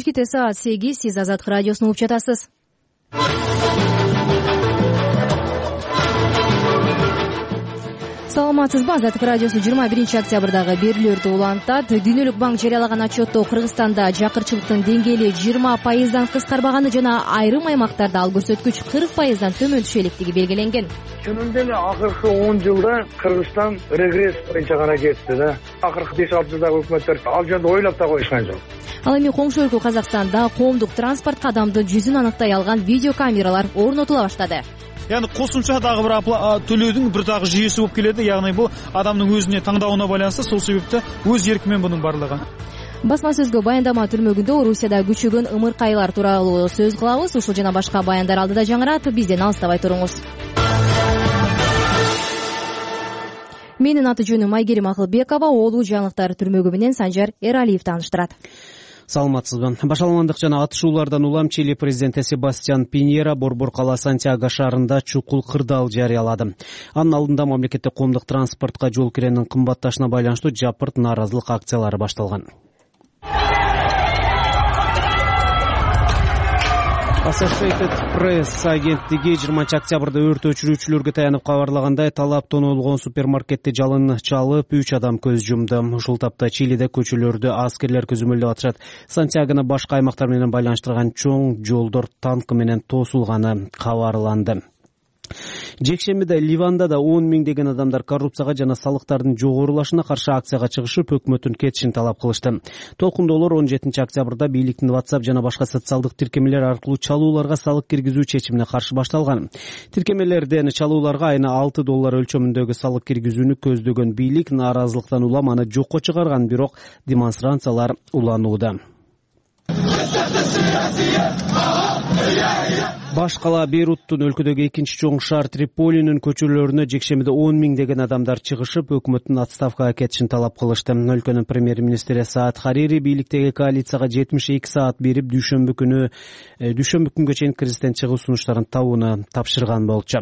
Кечки саат 8 сиз Азаттык радиосун угуп жатасыз. Саламатсызбы? Азаттык радиосу 21-октябрдагы берүүлөрдү улантат. Дүйнөлүк банк жарыялаган отчетто Кыргызстанда жакырчылыктын деңгээли 20%дан кыскарбаганы жана айрым аймактарда ал көрсөткүч 40%дан төмөн түшө электиги белгиленген. Чынында эле акыркы 10 жылда Кыргызстан регресс боюнча гана кетти да. Акыркы 5-6 жылдагы өкмөттөр ал жөнүндө ойлоп да койушкан жок. Ал эми коңшу өлкө Казакстанда коомдук транспортко адамдын жүзүн аныктай алган видеокамералар орнотула баштады. Яғни косумча дагы бир төлөөдүн бир дагы жүйөсү болуп келет. Яғни бул адамдын өзүнө таңдауына байланыштуу, сол себептен өз эркимен мунун барлыгы. Басма сөзгө баяндама түрмөгүндө Орусияда күчөгөн ымыркайлар тууралуу сөз кылабыз. Ушул жана башка баяндар алдыда жаңырат. Бизден алыстабай туруңуз. Менин аты жөнүм Айгерим Акылбекова. Оолу жаңылыктар түрмөгү менен Санжар Эралиев тааныштырат. Саламатсызбы. Башаламандык жана атышуулардан улам Чили президенти Себастьян Пиньера Борбор кала Сантьяго шаарында чукул кырдаал жарыялады. Анын алдында мамлекеттик коомдук транспортко жол киренин кымбатташына байланыштуу жапырт нааразылык акциялары башталган. Associated Press агенттиги 20-октябрда өрт өчүрүүчүлөргө таянып кабарлагандай, талап тоноолгон супермаркетти жалын чалып 3 адам көз жумду. Ушул тапта Чилиде көчөлөрдү аскерлер көзөмөлдөп атышат. Сантьягоны башка аймактар менен байланыштырган чоң жолдор танк менен тосулганы кабарланды. Жекшембиде Ливанда да 10 миңдеген адамдар коррупцияга жана салыктардын жогорулашына каршы акцияга чыгышып, өкмөттүн кетишин талап кылышты. Толкундоолор 17-октябрда бийликтин WhatsApp жана башка социалдык тиркемелер аркылуу чалууларга салык киргизүү чечимине каршы башталган. Тиркемелерден чалууларга айына $6 өлчөмүндөгү салык киргизүүнү көздөгөн бийлик нааразылыктан улам аны жокко чыгарган, бирок демонстрациялар уланууда. Баш кала Бейруттун өлкөдөгү экинчи чоң шаар Триполинин көчөлөрүнө жекшембиде 10 миңдеген адамдар чыгышып, өкмөттүн отставкага кетишин талап кылышты. Өлкөнүн премьер-министри Саад Харири бийликтеги коалицияга 72 саат берип, дүйшөмбү күнгө чейин кризден чыгуу сунуштарын табууну тапшырган болчу.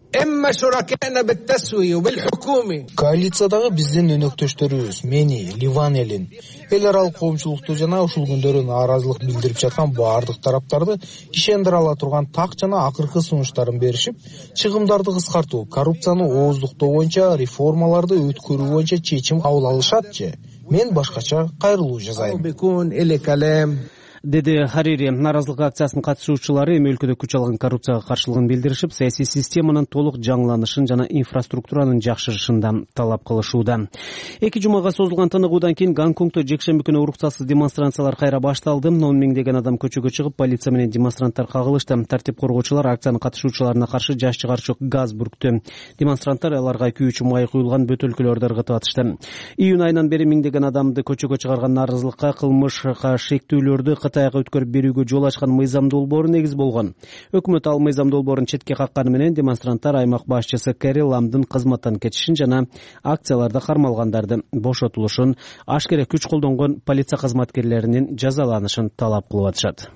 Коалициядагы биздин өнөктөштөрүбүз, мени, Ливан элин, эл аралык коомчулукту жана ушул күндөрү нааразылык билдирип жаткан баардык тараптарды ишендире ала турган так жана акыркы сунуштарын беришип, чыгымдарды кыскартуу, коррупцияны ооздуктоо боюнча реформаларды өткөрүү боюнча чечим кабыл алышатчы. Мен башкача кайрылуу жасайм, деди Харири. Нааразылык акциясынын катышуучулары эми өлкөдө күч алган коррупцияга каршылыгын билдиришип, саясий системанын толук жаңыланышын жана инфраструктуранын жакшырышын талап кылышууда. 2 жумага созулган тыныгуудан кийин Гонконгдо жекшемби күнү уруксатсыз демонстрациялар кайра башталды. 10 миңдеген адам көчөгө чыгып, полиция менен демонстранттар кагылышты. Тартип коргоочулар акциянын катышуучуларына каршы жаш чыгарчу газ бүрктү. Демонстранттар аларга күйүүчү май куюлган бөтөлкөлөрдү ыргытып атышты. Июнь айынан бери миңдеген адамды көчөгө чыгарган нааразылыкка кылмышка шектүүлөрдү Кытайга өткөрүп берүүгө жол ачкан мыйзам долбоору негиз болгон. Өкмөт ал мыйзам долбоорун четке какканы менен демонстранттар аймак башчысы Кэри Ламдын кызматтан кетишин жана акцияларда кармалгандардын бошотулушун, ашкере күч колдонгон полиция кызматкерлеринин жазаланышын талап кылып атышат.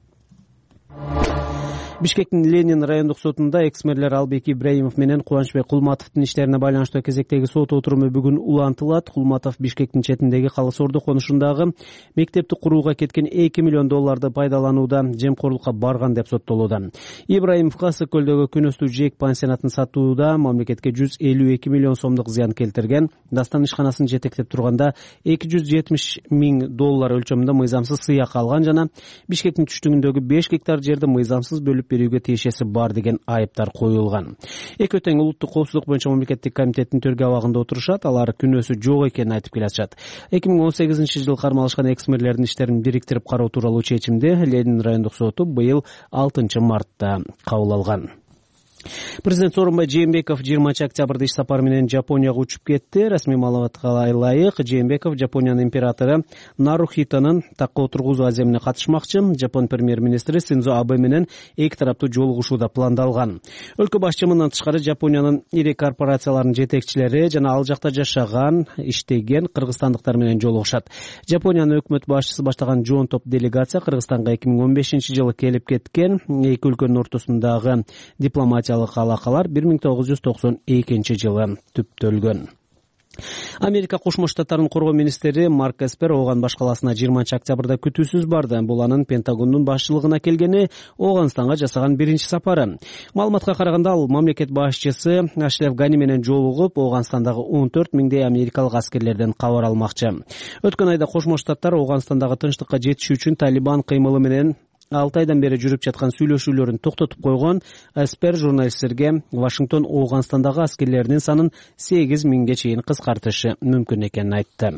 Бишкектин Ленин райондук сотунда экс-мэрлер Албек Ибраимов менен Кубанычбек Кулматовдун иштерине байланыштуу кезектеги сот отуруму бүгүн улантылат. Кулматов Бишкектин четиндеги Калыс Орду конушундагы мектепти курууга кеткен $2 миллион пайдаланууда жемкорлукка барган деп соттолууда. Ибраимовго Ысык көлдөгү күнөстүү жээк пансионатын сатууда мамлекетке $152 миллион сомдук зыян келтирген. Дастан ишканасын жетектеп турганда $270 миң өлчөмүндө мыйзамсыз сыйак алган жана Бишкектин түштүгүндөгү 5 гектар жерди мыйзамсыз бөлүп берүүгө тиешеси бар деген айыптар коюлган. Эки тең улуттук коопсуздук боюнча мамлекеттик комитеттин төргө абагында отурушат. Алар күнөөсү жок экенин айтып келатышат. 2018-жылы кармалышкан экс-мэрлердин иштерин бириктирип кароо тууралуу чечимди Ленин райондук соту быйыл 6 мартта кабыл алган. Президент Сооронбай Жээнбеков 20-октябрда иш сапары менен Жапонияга учуп кетти. Расмий маалыматка ылайык, Жээнбеков Жапониянын императору Нарухитонун такка отургузуу аземине катышмакчы. Жапон премьер-министри Синдзо Абе менен эки тараптуу жолугушууда пландалган. Өлкө башчы мындан тышкары Жапониянын ири корпорацияларынын жетекчилери жана ал жакта жашаган, иштеген кыргызстандыктар менен жолугушат. Жапониянын өкмөт башчысы баштаган жоон топ делегация Кыргызстанга 2015-жылы келип кеткен. Эки өлкөнүн ортосундагы дипломатия алакалар 1992-жылы түптөлгөн. Америка Кошмо Штаттарынын коргоо министри Марк Эспер Ооган-Баш каласына 20-октябрда күтүүсүз барды. Бул анын Пентагондун башчылыгына келгени Ооганстанга жасаган биринчи сапары. Маалыматка караганда ал мамлекет башчысы Ашреф Гани менен жолугуп, Ооганстандагы 14 миңдей америкалык аскерлерден кабар алмакчы. Өткөн айда Кошмо Штаттар Ооганстандагы тынчтыкка жетишүү үчүн Талибан кыймылы менен 6 айдан бери жүрүп жаткан сүйлөшүүлөрүн токтотуп койгон. Эспер журналисттерге Вашингтон Ооганстандагы аскерлеринин санын 8 миңге чейин кыскартышы мүмкүн экенин айтты.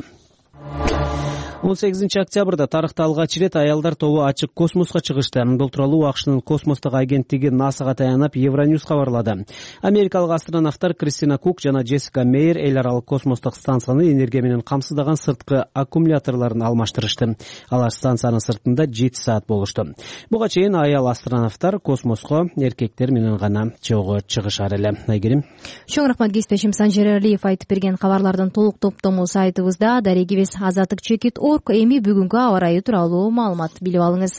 18-октябрда тарыхта алгач ирет аялдар тобу ачык космоско чыгышты. Бул тууралуу АКШнын космостук агенттиги НАСАга таянып Евроньюз кабарлады. Америкалык астронавттар Кристина Кук жана Джессика Мейер эл аралык космостук станцияны энергия менен камсыздаган сырткы аккумуляторлорун алмаштырышты. Алар станциянын сыртында 7 саат болушту. Буга чейин аял астронавттар космоско эркектер менен гана жолго чыгышар эле. Айгерим. Чоң рахмат кесиптешим Санжар Алиев айтып берген кабарлардын толук топтому сайтыбызда дарегибиз Азаттык Чекит эми бүгүнкү аба ырайы тууралуу маалымат билип алыңыз.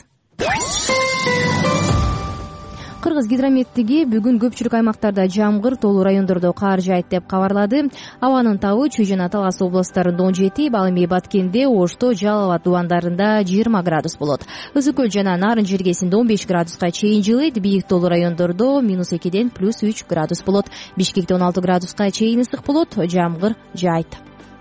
Кыргыз гидрометтиги бүгүн көпчүлүк аймактарда жамгыр, тоолуу райондордо кар жаайт деп кабарлады. Абанын табы Чүй жана Талас областарында 17, ал эми Баткенде, Ошто, Жалал абад дубандарында 20 градус болот. Ысык көл жана Нарын жергесинде 15 градуска чейин жылыйт. Бийик тоолуу райондордо -2ден +3 градус болот. Бишкекте 16 градуска чейин ысык болот, жамгыр жаайт.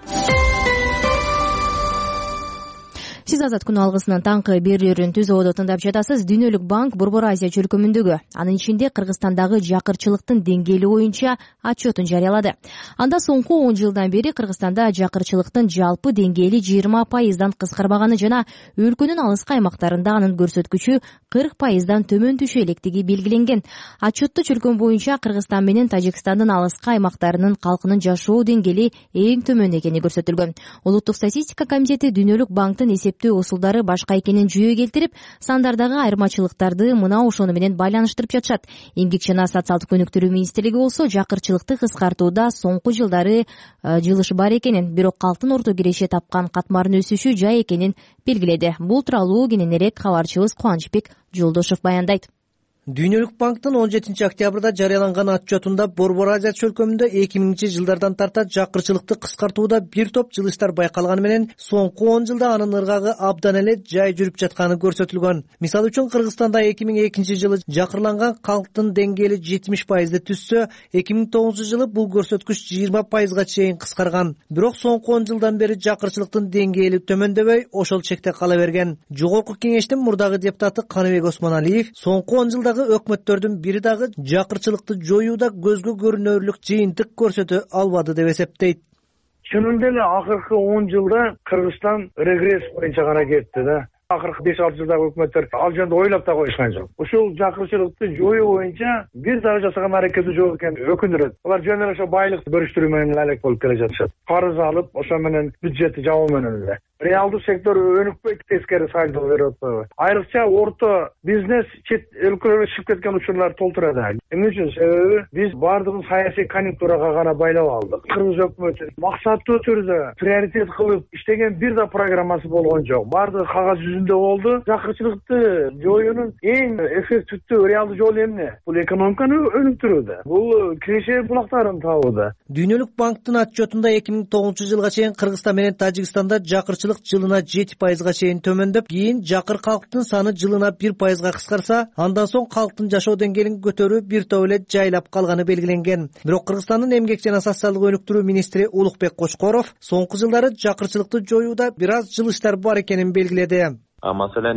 Сиз Азат күн алгысынын таңкы берүүлөрүн Түз Ободо тыңдап жатасыз. Дүйнөлүк банк Борбор Азия чөлкөмүндөгү, анын ичинде Кыргызстандагы жакырчылыктын деңгээли боюнча отчетун жарыялады. Анда соңку 10 жылдан бери Кыргызстанда жакырчылыктын жалпы деңгээли 20%дан кыскарбаганы жана өлкөнүн алыскы аймактарында анын көрсөткүчү 40%дан төмөн түшө электиги белгиленген. Отчетто чөлкөм боюнча Кыргызстан менен Тажикстандын алыскы аймактарынын калкынын жашоо деңгээли эң төмөн экени көрсөтүлгөн. Улуттук статистика комитети Дүйнөлүк банктын усулдары башка экенин жүйө келтирип, сандардагы айырмачылыктарды мына ошону менен байланыштырып жатышат. Эмгек жана социалдык өнүктүрүү министрлиги болсо жакырчылыкты кыскартууда соңку жылдары жылыш бар экенин, бирок калктын орто киреше тапкан катмарын өсүшү жай экенин белгиледи. Бул тууралуу кененирээк кабарчыбыз Кубанычбек Жолдошов баяндайт. Дүйнөлүк банктын 17-октябрда жарыяланган отчетунда Борбор Азия чөлкөмүндө 2000-жылдардан тарта жакырчылыкты кыскартууда бир топ жылыштар байкалганы менен соңку 10 жылда анын ыргагы абдан эле жай жүрүп жатканы көрсөтүлгөн. Мисалы үчүн Кыргызстанда 2002-жылы жакырланган калктын деңгээли 70%ды түзсө, 2009-жылы бул көрсөткүч 20%га чейин кыскарган. Бирок соңку 10 жылдан бери жакырчылыктын деңгээли төмөндөбөй, ошол чекте кала берген. Жогорку кеңештин мурдагы депутаты Каныбек Осмоналиев соңку 10 жылдагы өкмөттөрдүн бири дагы жакырчылыкты жоюуда көзгө көрүнөрлүк жыйынтык көрсөтө албады деп эсептейт. Чынында эле акыркы 10 жылда Кыргызстан регресс боюнча гана кетти да. Акыркы 5-6 жылдагы өкмөттөр ал жөнүндө ойлоп да коюшкан жок. Ушул жакырчылыкты жоюу боюнча бир дагы жасаган аракети жок экенин өкүндүрөт. Алар жөн эле ошо байлыкты бөлүштүрүү менен алек болуп келе жатышат. Карыз алып, ошо менен бюджетти жабуу менен эле. Реалдуу сектор өнүкпөйт, тескери сальдо берип атпайбы? Айрыкча орто бизнес чет өлкөлөргө чыгып кеткен учурлар толтурат. Эмне үчүн? Себеби биз бардыгын саясий конъюнктурага гана байлап алдык. Кыргыз өкмөтү максаттуу түрдө приоритет кылып иштеген бир да программасы болгон жок. Бардыгы кагаз жүзүндө болду. Жакырчылыкты жоюунун эң эффективдүү реалдуу жолу эмне? Бул экономиканы өнүктүрүүдө. Бул киреше булактарын табууда. Дүйнөлүк банктын отчетунда 2009-жылга чейин Кыргызстан менен Тажикстанда жакырчылык жылына 7%га чейин төмөндөп, кийин жакыр калктын саны жылына 1%га кыскарса, андан соң калктын жашоо деңгээлин көтөрүү бир топ эле жайлап калганы белгиленген. Бирок Кыргызстандын эмгек жана социалдык өнүктүрүү министри Улукбек Кочкоров соңку жылдары жакырчылыкты жоюуда бир аз жылыштар бар экенин белгиледи. Маселен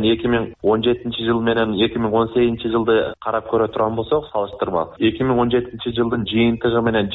2017 менен 2018 жылды карап көрө турган болсок, салыштырма. 2017 жылдын жыйынтыгы менен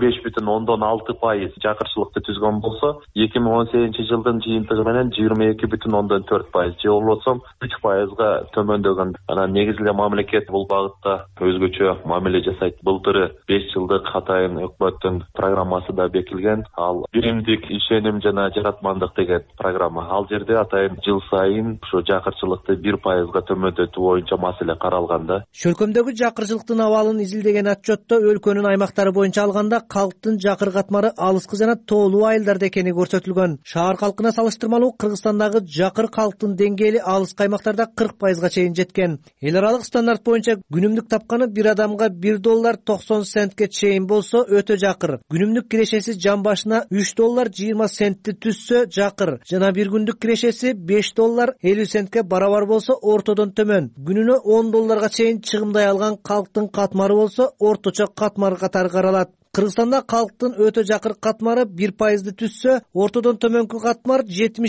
25,6% жакырчылыкты түзгөн болсо, 2018 жылдын жыйынтыгы менен 22,4%, же болбосо 3%га төмөндөгөн. Анан негизинде мамлекет бул багытта өзгөчө мамиле жасайт. Былтыры 5 жылдык катайын өкмөттүн программасы да бекилген. Ал биримдик ишеним жана жаратмандык деген программа. Ал жерде атайын жыл сайын ушу жакырчылыкты 1%га төмөндөтүү боюнча маселе каралган да. Чөлкөмдөгү жакырчылыктын абалын изилдеген отчетто өлкөнүн аймактары боюнча алганда калктын жакыр катмары алыскы жана тоолуу айылдарда экени көрсөтүлгөн. Шаар калкына салыштырмалуу Кыргызстандагы жакыр калктын деңгээли алыскы аймактарда 40%га чейин жеткен. Эл аралык стандарт боюнча күнүмдүк тапканы бир адамга $1.90 чейин болсо өтө жакыр. Күнүмдүк кирешеси жан башына $3.20 түссө жакыр жана бир күндүк кирешеси $5.50 барабар болсо ортодон төмөн. Күнүнө $10 чейин чыгымдай алган калктын катмары болсо орточо катмар катары каралат. Кыргызстанда калктын өтө жакыр катмары 1% түссө, ортодон төмөнкү катмар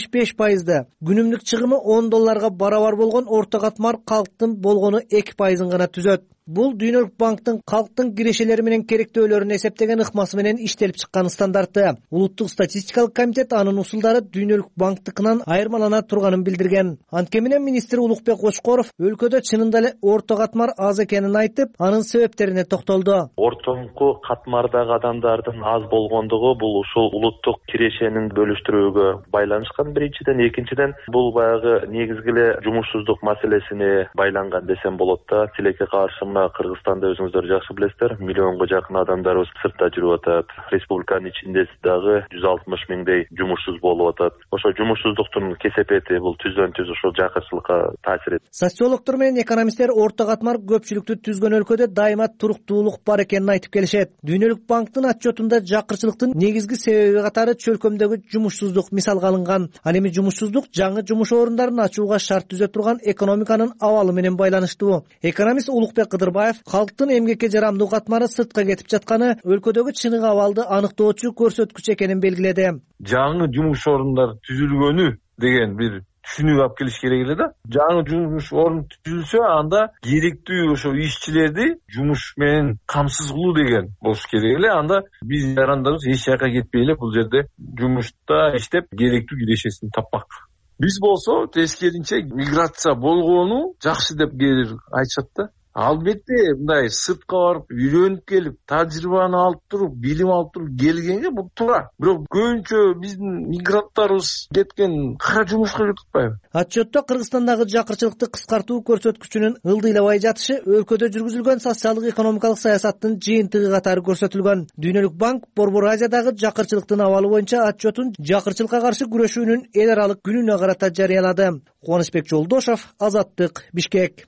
75%. Күнүмдүк чыгымы $10 барабар болгон орто катмар калктын болгону 2% гана түзөт. Бул Дүйнөлүк банктын калктын кирешелери менен керектөөлөрүн эсептеген ыкмасы менен иштелип чыккан стандарты. Улуттук статистикалык комитет анын усулдары Дүйнөлүк банктыкынан айырмалана турганын билдирген. Анткени менен министр Улукбек Кочкоров өлкөдө чынында эле орто катмар аз экенин айтып, анын себептерине токтолду. Ортоңку катмардагы адамдардын аз болгондугу бул ушул улуттук кирешенин бөлүштүрүүгө байланышкан биринчиден, экинчиден бул баягы негизги эле жумушсуздук маселесине байланган десем болот да. Тилекке каршы Кыргызстанда өзүңүздөр жакшы билесиздер, миллионго жакын адамдарыбыз сыртта жүрүп атат. Республиканын ичинде дагы 160 миңдей жумушсуз болуп атат. Ошо жумушсуздуктун кесепети бул түздөн-түз ошол жакырчылыкка таасир этет. Социологдор менен экономисттер орто катмар көпчүлүктү түзгөн өлкөдө дайыма туруктуулук бар экенин айтып келишет. Дүйнөлүк банктын отчетунда жакырчылыктын негизги себеби катары чөлкөмдөгү жумушсуздук мисалга алынган. Ал эми жумушсуздук жаңы жумуш орундарын ачууга шарт түзө турган экономиканын абалы менен байланыштуу. Экономист Улукбек калктын эмгекке жарамдуу катмары сыртка кетип жатканы өлкөдөгү чыныгы абалды аныктоочу көрсөткүч экенин белгиледи. Жаңы жумуш орундар түзүлгөнү деген бир түшүнүк алып келиш керек эле да. Жаңы жумуш орун түзүлсө, анда керектүү ошо ишчилерди жумуш менен камсыз кылуу деген болуш керек эле. Анда биз жарандарыбыз эч жака кетпей эле бул жерде жумушта иштеп керектүү кирешесин таппак. Биз болсо тескеринче миграция болгону жакшы деп айтышат да. Албетте мындай сыртка барып үйрөнүп келип, тажрыйбаны алып туруп, билим алып туруп келгенге бул туура. Бирок көбүнчө биздин мигранттарыбыз кеткен кара жумушка кетпайбы? Отчетто Кыргызстандагы жакырчылыкты кыскартуу көрсөткүчүнүн ылдыйлабай жатышы өлкөдө жүргүзүлгөн социалдык экономикалык саясаттын жыйынтыгы катары көрсөтүлгөн. Дүйнөлүк банк Борбор Азиядагы жакырчылыктын абалы боюнча отчетун жакырчылыкка каршы күрөшүүнүн эл аралык күнүнө карата жарыялады. Кубанычбек Жолдошов, Азаттык, Бишкек.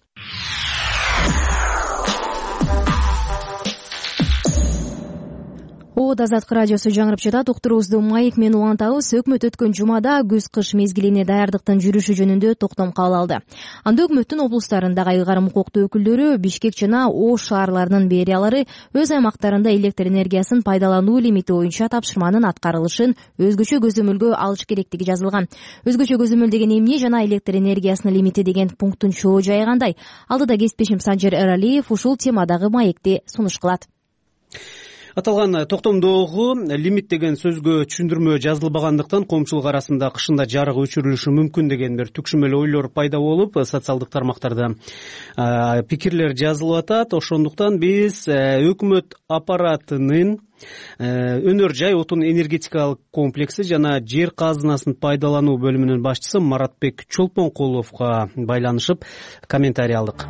Азаттык радиосу жаңырып жатат. Уктуруубузду маек менен улантабыз. Өкмөт өткөн жумада күз-кыш мезгилине даярдыктын жүрүшү жөнүндө токтом кабыл алды. Анда өкмөттүн облустарындагы айрым укуктуу өкүлдөрү Бишкек жана Ош шаарларынын мэриялары өз аймактарында электр энергиясын пайдалануу лимити боюнча тапшырманын аткарылышын өзгөчө көзөмөлгө алыш керектиги жазылган. Өзгөчө көзөмөл деген эмне жана электр энергиясынын лимити деген пункттун чоо жайы кандай? Алдыда кесиптешим Санжер Эралиев ушул темадагы маекти сунуш кылат. Аталган токтомдогу лимит деген сөзгө түшүндүрмө жазылбагандыктан коомчулук арасында кышында жарык өчүрүлүшү мүмкүн деген бир түкшүмөл ойлор пайда болуп, социалдык тармактарда пикирлер жазылып атат. Ошондуктан биз өкмөт аппаратынын өнөр жай отун энергетикалык комплекси жана жер казынасын пайдалануу бөлүмүнүн башчысы Маратбек Чолпонкуловго байланышып комментарий алдык.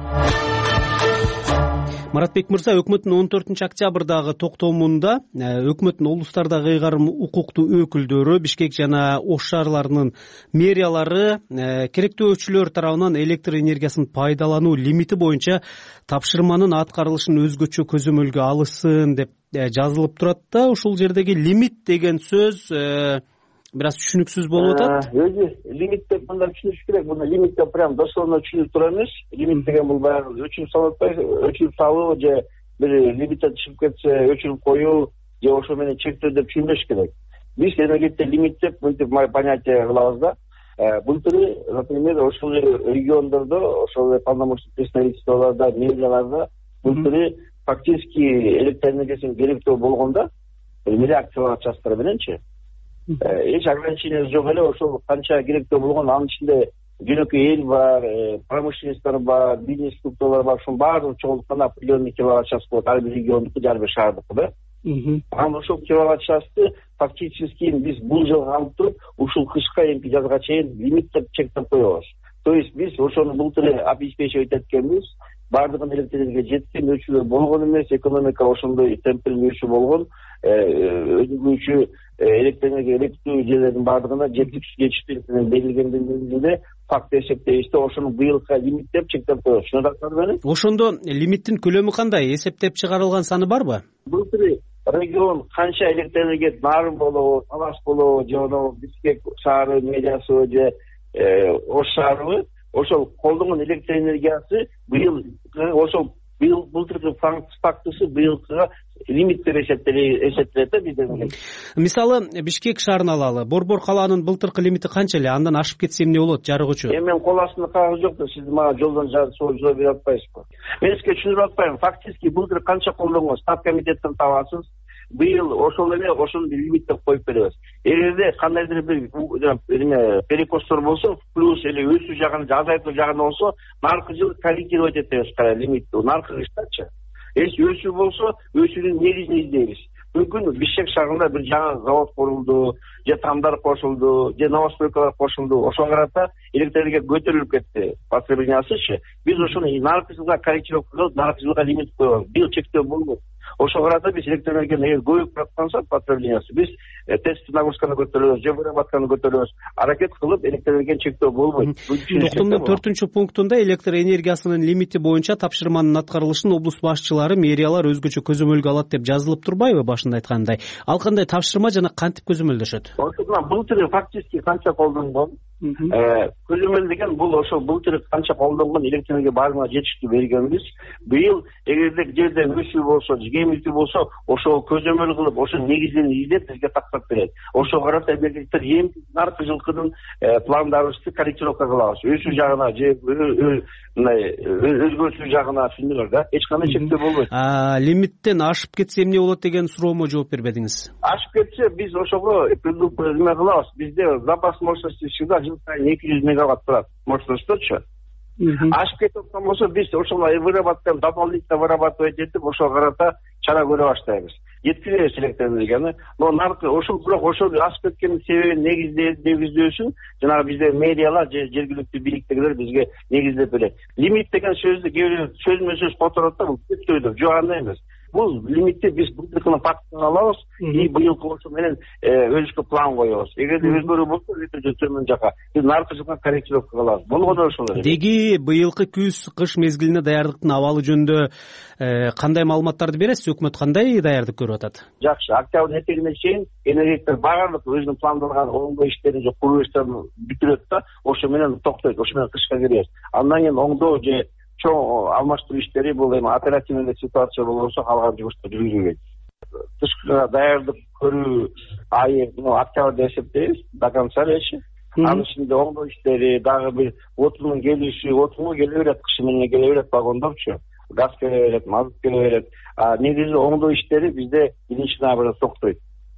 Маратбек мырза, өкмөттүн 14 октябрдагы токтомунда өкмөттүн облустардагы ыйгарым укуктуу өкүлдөрү Бишкек жана Ош шаарларынын мэриялары керектөөчүлөр тарабынан электр энергиясын пайдалануу лимити боюнча тапшырманын аткарылышын өзгөчө көзөмөлгө алышсын деп жазылып турат да. Ушул жердеги лимит деген сөз бир аз түшүнүксүз болуп атат. Өзү лимит деп мындай түшүнүш керек. Мына лимит деп прям дословно түшүнүп тура эмес. Лимит деген бул баягы өчүрүп салуу же бир лимиттен чыгып кетсе өчүрүп коюу же ошо менен чектөө деп түшүнбөш керек. Биз энергетикте лимит деп мынтип понятие кылабыз да. Былтыры, например, ошол региондордо, ошол полномочный представительстволордо, мэрияларда былтыры фактически электр энергиясын керектөө болгондо миллиард киловатт частар мененчи эч ограничение жок эле. Ошол канча керектөө болгон, анын ичинде жөнөкөй эл бар, промышленностьтор бар, бизнес структуралар бар. Ошонун баардыгы чогултканда определенный киловатт час болот, ар бир региондуку, ар бир шаардыкы да. Анан ошол киловатт часты фактически биз бул жылга алып туруп ушул кышка эмки жазга чейин лимит деп чектеп коебуз. То есть биз ошону былтыр обеспечивать эткенбиз. Бардыгын электр жеткен өчүлөр болгон эмес, экономика ошондой темпилүү өчү болгон, өзгөчө электр жерлердин бардыгына жетиштүү берилгендин негизинде факт эсептейбиз да ошону быйылга лимиттеп чектеп коебуз. Шундай ошондо лимиттин көлөмү кандай? Эсептеп чыгарылган саны барбы? Былтыр регион канча электр энергия нарын болобу, Талаш болобу, же Бишкек шаары медиасы же Ош шаарыбы, ошол колдонгон электр энергиясы быйыл ошол былтыркы фактысы быйылкыга лимиттер эсептелет да бизден. Мисалы Бишкек шаарын алалы. Борбор калаанын былтыркы лимити канча эле? Андан ашып кетсе эмне болот жарык үчүн? Мен кол астында кагыз жок да сиз мага жолдон жооп бере атпайсызбы? Мен сизге түшүндүрүп атпайм. Фактически былтыр канча колдонгон стат комитеттен табасыз. Быйыл ошол эле ошону лимиттеп коюп беребиз. Эгерде кандайдыр бир перекостор болсо, плюс эле өсүү жагын азайтуу жагын болсо, наркы жыл корректировать этебиз лимитти. Наркы кыштачы. Өсүү болсо, өсүүнүн негизин издейбиз. Мүмкүн Бишкек шаарында бир жаңы завод курулду, же тамдар кошулду, же новостройкалар кошулду. Ошого карата электр энергия көтөрүлүп кетти. Потреблениясычы. Биз ошону наркы жылга корректировка кылып, наркы жылга лимит коебуз. Быйыл чектөө болбойт. Ошого карата биз электр энергияны эгер көбөйүп жатканса потреблениясы, биз тестовый нагрузканы көтөрөбүз, же выработканы көтөрөбүз. Аракет кылып электр энергияны чектөө болбойт. Токтомдун 4-пунктунда электр энергиясынын лимити боюнча тапшырманын аткарылышын облус башчылары, мэриялар өзгөчө көзөмөлгө алат деп жазылып турбайбы башында айткандай? Ал кандай тапшырма жана кантип көзөмөлдөшөт? Былтыр фактически канча колдонгон? Көзөмөл деген бул ошол былтыр канча колдонгон электр энергия баарына жетиштүү бергенбиз. Быйыл эгерде жерде өсүү болсо, жемилдүү болсо, ошол көзөмөл кылып, ошонун негизин издеп бизге тактап берет. Ошого карата мемлекеттер эми наркы жылкынын пландарыбызды корректировка кылабыз. Өсүү жагына же өзгөчүү жагына түшүндүңөр да. Эч кандай чектөө болбойт. Лимиттен ашып кетсе эмне болот деген суроомо жооп бербедиңиз. Ашып кетсе биз ошого эме кылабыз. Бизде запас мощности всегда жыл сайын 200 мегаватт турат мощностьточу. Ашып кетип аткан болсо биз ошол выработканы дополнительно вырабатывать этип ошого карата чара көрө баштайбыз. Жеткиребиз электр энергияны. Но наркы ошол бирок ошол ашып кеткендин себебин негиздөөсүн жанагы бизде медиалар же жергиликтүү бийликтегилер бизге негиздеп берет. Лимит деген сөздү кээ бир сөзмө-сөз которот да, бул көптөйдүр, жок андай эмес. Бул лимитти биз былтыркыны фактын алабыз, быйылкы ошо менен өзгөчө план коебуз. Эгерде өзгөрүү болсо, өтө төмөн жака биз наркы жылга корректировка кылабыз. Болгону ошол эле. Деги быйылкы күз, кыш мезгилине даярдыктын абалы жөнүндө кандай маалыматтарды бересиз? Өкмөт кандай даярдык көрүп атат? Жакшы, октябрь этегине чейин энергетиктер баардык өзүнүн пландалган оңдоо иштерин же куруу иштерин бүтүрөт да, ошо менен токтойт, ошо менен кышка киребиз. Андан кийин оңдоо же чоң алмаштыруу иштери бул эми оперативный ситуация болсо калган жумуштар жүргүзүлөт. Кышка даярдык көрүү айы октябрда эсептейбиз, до конца речи. Анын ичинде оңдоо иштери, дагы бир отунун келиши, отунго келе берет, кышы менен келе берет вагондорчу. Газ келе берет, мазут келе берет. Негизи оңдоо иштери бизде 1-ноябрда токтойт.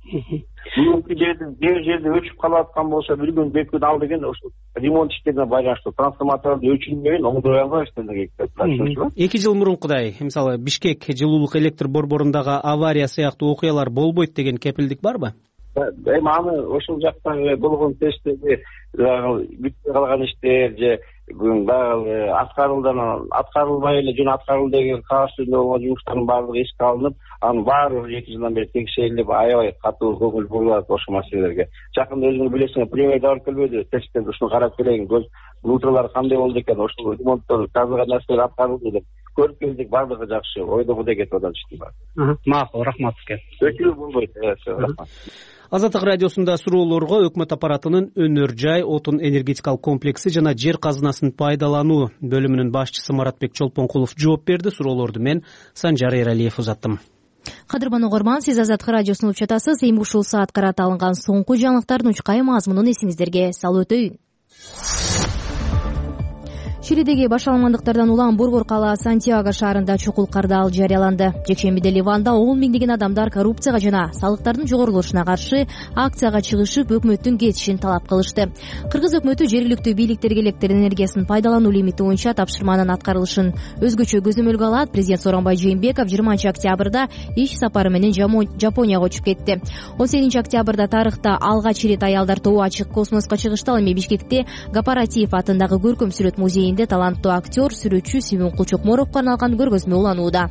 Бүгүнкү жерде өчүп калып аткан болсо, бир күн, 2 күн ал деген ошо ремонт иштерине байланыштуу. Трансформаторду өчүрүп менен оңдой албайбыз деген. 2 жыл мурункудай, мисалы Бишкек жылуулук электр борборундагы авария сыяктуу окуялар болбойт деген кепилдик барбы? Эми аны ошол жактан болгон тесттерди бүтпөй калган иштер же дагы аткарылбай эле жөн аткарылды деген кагаз жүзүндө болгон жумуштардын баардыгы эске алынып, анын баары 2 жылдан бери текшерилип, аябай катуу көңүл бурулат ошол маселелерге. Жакында өзүңүз билесиңер, премьер барып келбеди, тесттерди ушуну карап келейин, былтырлар кандай болду экен, ошол ремонттор таза нерселер аткарылды деп көрүп келдик, баардыгы жакшы, ойдогудай кетип атат иштер. Макул, рахмат сизге. Өчүрүү болбойт, рахмат. Азаттык радиосунда суроолорго өкмөт аппаратынын өнөр жай, отун энергетикалык комплекси жана жер казынасын пайдалануу бөлүмүнүн башчысы Маратбек Чолпонкулов жооп берди. Суроолорду мен Санжар Эралиев узаттым. Кадырман угарман, сиз Азаттык радиосун угуп жатасыз. Эми ушул саат карата алынган соңку жаңылыктардын учкай мазмунун эсиңиздерге салып өтөйүн. Чилидеги башаламандыктардан улам Борбор калаа Сантьяго шаарында чукул кардал жарыяланды. Жекшембиде Ливанда 10 миңдеген адамдар коррупцияга жана салыктардын жогорулушуна каршы акцияга чыгышып, өкмөттүн кетишин талап кылышты. Кыргыз өкмөтү жергиликтүү бийликтерге электр энергиясын пайдалануу лимити боюнча тапшырманын аткарылышын өзгөчө көзөмөлгө алат. Президент Сооронбай Жээнбеков 20 октябрда иш сапары менен Жапонияга учуп кетти. 18 октябрда тарыхта алгач ирет аялдар тобу ачык космоско чыгышты. Ал эми Бишкекте Гапаратиев атындагы көркөм сүрөт музейинде таланттуу актер, сүрөтчү Сүйүн Кучукморовго арналган көргөзмө уланууда.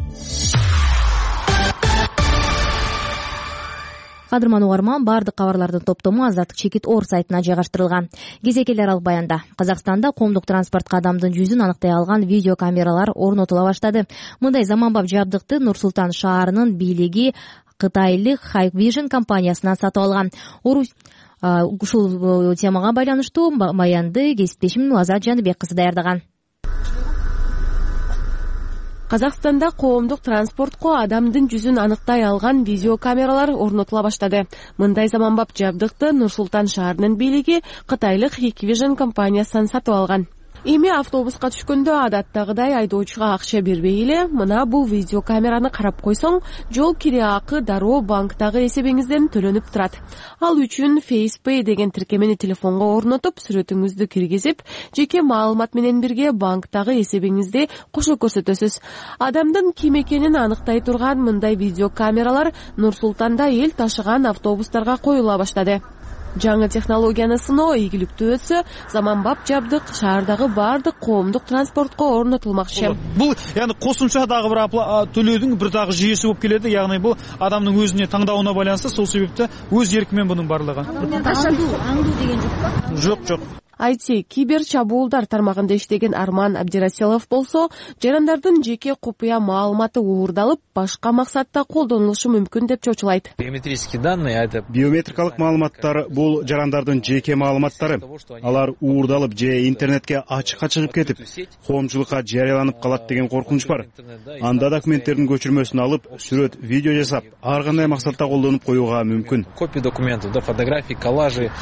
Кадырман угарман, бардык кабарлардын топтому Азаттык чекит ор сайтына жайгаштырылган. Кезекелер алып баянда. Казакстанда коомдук транспортко адамдын жүзүн аныктай алган видео камералар орнотула баштады. Мындай заманбап жабдыкты Нур Султан шаарынын бийлиги кытайлык Hikvision компаниясынан сатып алган. Ушул темага байланыштуу баянды кесиптешим Азат Жаныбек кызы даярдаган. Казакстанда коомдук транспортко адамдын жүзүн аныктай алган видео камералар орнотула баштады. Мындай заманбап жабдыкты Нур Султан шаарынын бийлиги кытайлык Hikvision компаниясынан сатып алган. Эми автобуска түшкөндө адаттагыдай айдоочуга акча бербей эле мына бул видео камераны карап койсоң, жол кире акы дароо банктагы эсебиңизден төлөнүп турат. Ал үчүн FacePay деген тиркемени телефонго орнотуп, сүрөтүңүздү киргизип, жеке маалымат менен бирге банктагы эсебиңизди кошо көрсөтөсүз. Адамдын ким экенин аныктай турган мындай видео камералар Нур Султанда эл ташыган автобустарга коюла баштады. Жаңы технологияны сыноо ийгиликтүү өтсө, заманбап жабдык шаардагы бардык коомдук транспортко орнотулмакчы. Бул косумча дагы бир төлөөдүн бир дагы жүйөсү болуп келет. Ягни бул адамдын өзүнө таңдауына байланыштуу, сол себепте өз эркимен мунун барлыгы. Аңдуу деген жокпу? Жок. Айтсе, кибер чабуулдар тармагында иштеген Арман Абдираселов болсо, жарандардын жеке купуя маалыматы уурдалып, башка максатта колдонулушу мүмкүн деп чочулайт. Биометрикалык маалыматтар бул жарандардын жеке маалыматтары. Алар уурдалып же интернетке ачыкка чыгып кетип, коомчулукка жарыяланып калат деген коркунуч бар. Анда документтердин көчүрмөсүн алып, сүрөт, видео жасап, ар кандай максатта колдонуп коюуга мүмкүн. Копия документов, фотографии, коллажи.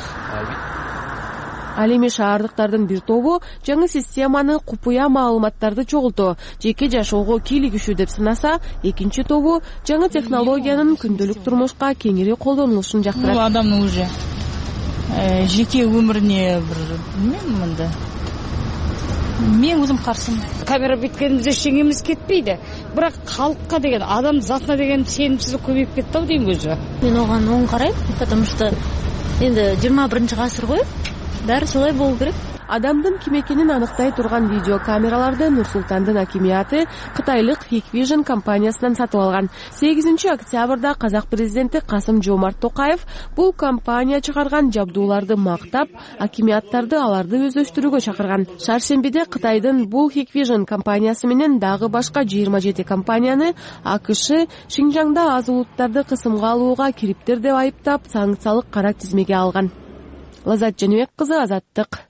Ал эми шаардыктардын бир тобу жаңы системаны купуя маалыматтарды чогултуу, жеке жашоого кийлигишүү деп сынаса, экинчи тобу жаңы технологиянын күндөлүк турмушка кеңири колдонулушун жактырат. Бул адамдын уже жеке өмүрүнө билмейм мындай. Мен өзүм каршымын. Камера биткенибизде эчеңемиз кетпейди. Бирок калкка деген, адам затына деген сенимсиздик көбөйүп кетти дейм өзү. Мен оган оң карайм, потому что энди 21-гасыр го. Баары солай болуу керек. Адамдын ким экенин аныктай турган видео камераларды Нур Султандын акимияты кытайлык Hikvision компаниясынан сатып алган. 8 октябрда казак президенти Касым-Жомарт Токаев бул компания чыгарган жабдууларды мактап, акимияттарды аларды өздөштүрүүгө чакырган. Шаршембиде Кытайдын бул Hikvision компаниясы менен дагы башка 27 компанияны АКШ Шинжаңда аз улуттарды кысымга алууга кириптир деп айыптап, санкциялык кара тизмеге алган. Лазат Жаныбек кызы, Азаттык.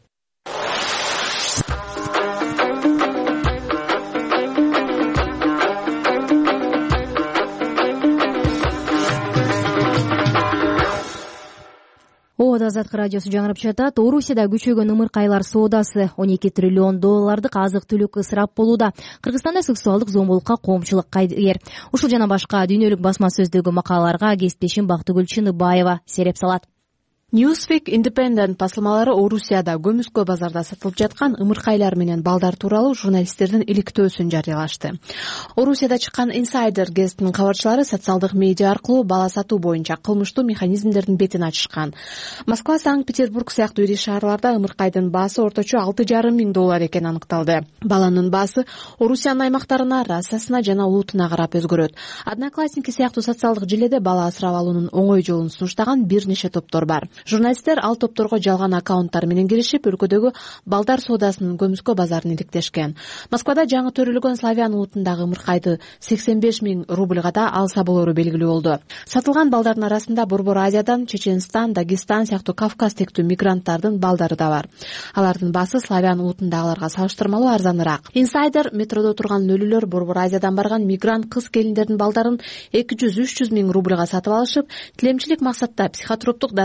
Азаттык радиосу жаңырып жатат. Орусияда күчөгөн ымыркайлар соодасы 12 триллион доллардык азык-түлүк ысырап болууда. Кыргызстанда сексуалдык зомбулукка коомчулук кайдыгер. Ушул жана башка дүйнөлүк басма сөздөгү макалаларга кесиптешим Бактыгүл Чыныбаева сереп салат. Newsweek Independent басылмалары Орусияда көмүскө базарда сатылып жаткан ымыркайлар менен балдар тууралуу журналисттердин иликтөөсүн жарыялашты. Орусияда чыккан Insider газетинин кабарчылары социалдык медиа аркылуу бала сатуу боюнча кылмыштуу механизмдердин бетин ачышкан. Москва, Санкт-Петербург сыяктуу ири шаарларда ымыркайдын баасы орточо $6,500 экени аныкталды. Баланын баасы Орусиянын аймактарына, расасына жана улутуна карап өзгөрөт. Одноклассники сыяктуу социалдык желеде бала асырап алуунун оңой жолун сунуштаган бир нече топтор бар. Журналисттер ал топторго жалган аккаунттар менен киришип, өлкөдөгү балдар соодасынын көмүскө базарын иликтешкен. Москвада жаңы төрөлгөн славян улутундагы ымыркайды 85,000 рубльга да алса болору белгилүү болду. Сатылган балдардын арасында Борбор Азиядан, Чеченстан, Дагестан сыяктуу Кавказ тектүү мигранттардын балдары да бар. Алардын баасы славян улутундагыларга салыштырмалуу арзаныраак. Insider метродо турган өлүлөр Борбор Азиядан барган мигрант кыз келиндердин балдарын 200-300 миң рубльга сатып алышып, тилемчилик максатта психотроптук дарыларды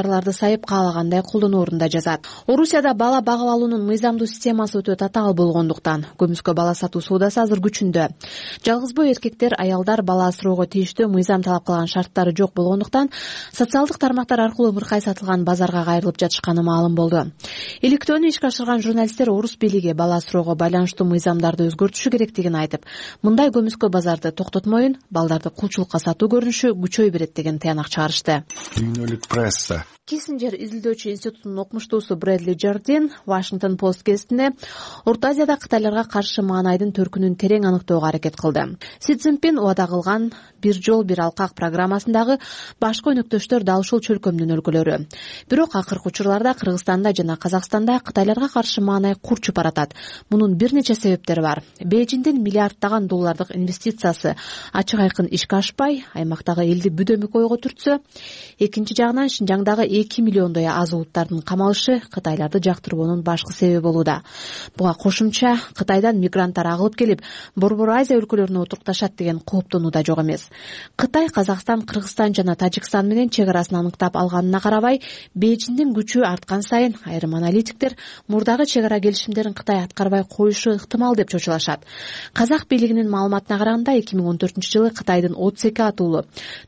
сайып каалагандай колдонооруну да жазат. Орусияда бала багып алуунун мыйзамдуу системасы өтө татаал болгондуктан көмүскө бала сатуу соодасы азыр күчүндө. Жалгыз бой эркектер, аялдар бала асыроого тийиштүү мыйзам талап кылган шарттары жок болгондуктан социалдык тармактар аркылуу ымыркай сатылган базарга кайрылып жатышканы маалым болду. Иликтөөнү ишке ашырган журналисттер орус бийлиги бала асыроого байланыштуу мыйзамдарды өзгөртүшү керектигин айтып, мындай көмүскө базарды токтотмоюн, балдарды кулчулукка сатуу көрүнүшү күчөй берет деген тыянак чыгарышты. Дүйнөлүк пресса Киссинджер изилдөөчү институтунун окумуштуусу Брэдли Жардин Washington Post гезитинде Орто Азияда Кытайларга каршы маанайдын төркүнүн терең аныктоого аракет кылды. Си Цзиньпин убада кылган бир жол бир алкак программасындагы башкы өнөктөштөр дал ушул чөлкөмдүн өлкөлөрү. Бирок акыркы учурларда Кыргызстанда жана Казакстанда Кытайларга каршы маанай курчуп баратат. Мунун бир нече себептери бар. Бейжиңдин миллиарддаган доллардык инвестициясы ачык айкын ишке ашпай, аймактагы элди бүдөмүк ойго түртсө, экинчи жагынан Шинжаңдагы 2 миллиондой аз улуттардын камалышы Кытайларды жактырбоонун башкы себеби болууда. Буга кошумча Кытайдан мигранттар агылып келип, Борбор Азия өлкөлөрүнө отурукташат деген кооптонуу да жок эмес. Кытай Казакстан, Кыргызстан жана Тажикстан менен чек арасын аныктап алганына карабай, Бейжиңдин күчү арткан сайын айрым аналитиктер мурдагы чек ара келишимдерин Кытай аткарбай коюшу ыктымал деп чочулашат. Казак бийлигинин маалыматына караганда 2014-жылы Кытайдын 32 атуулу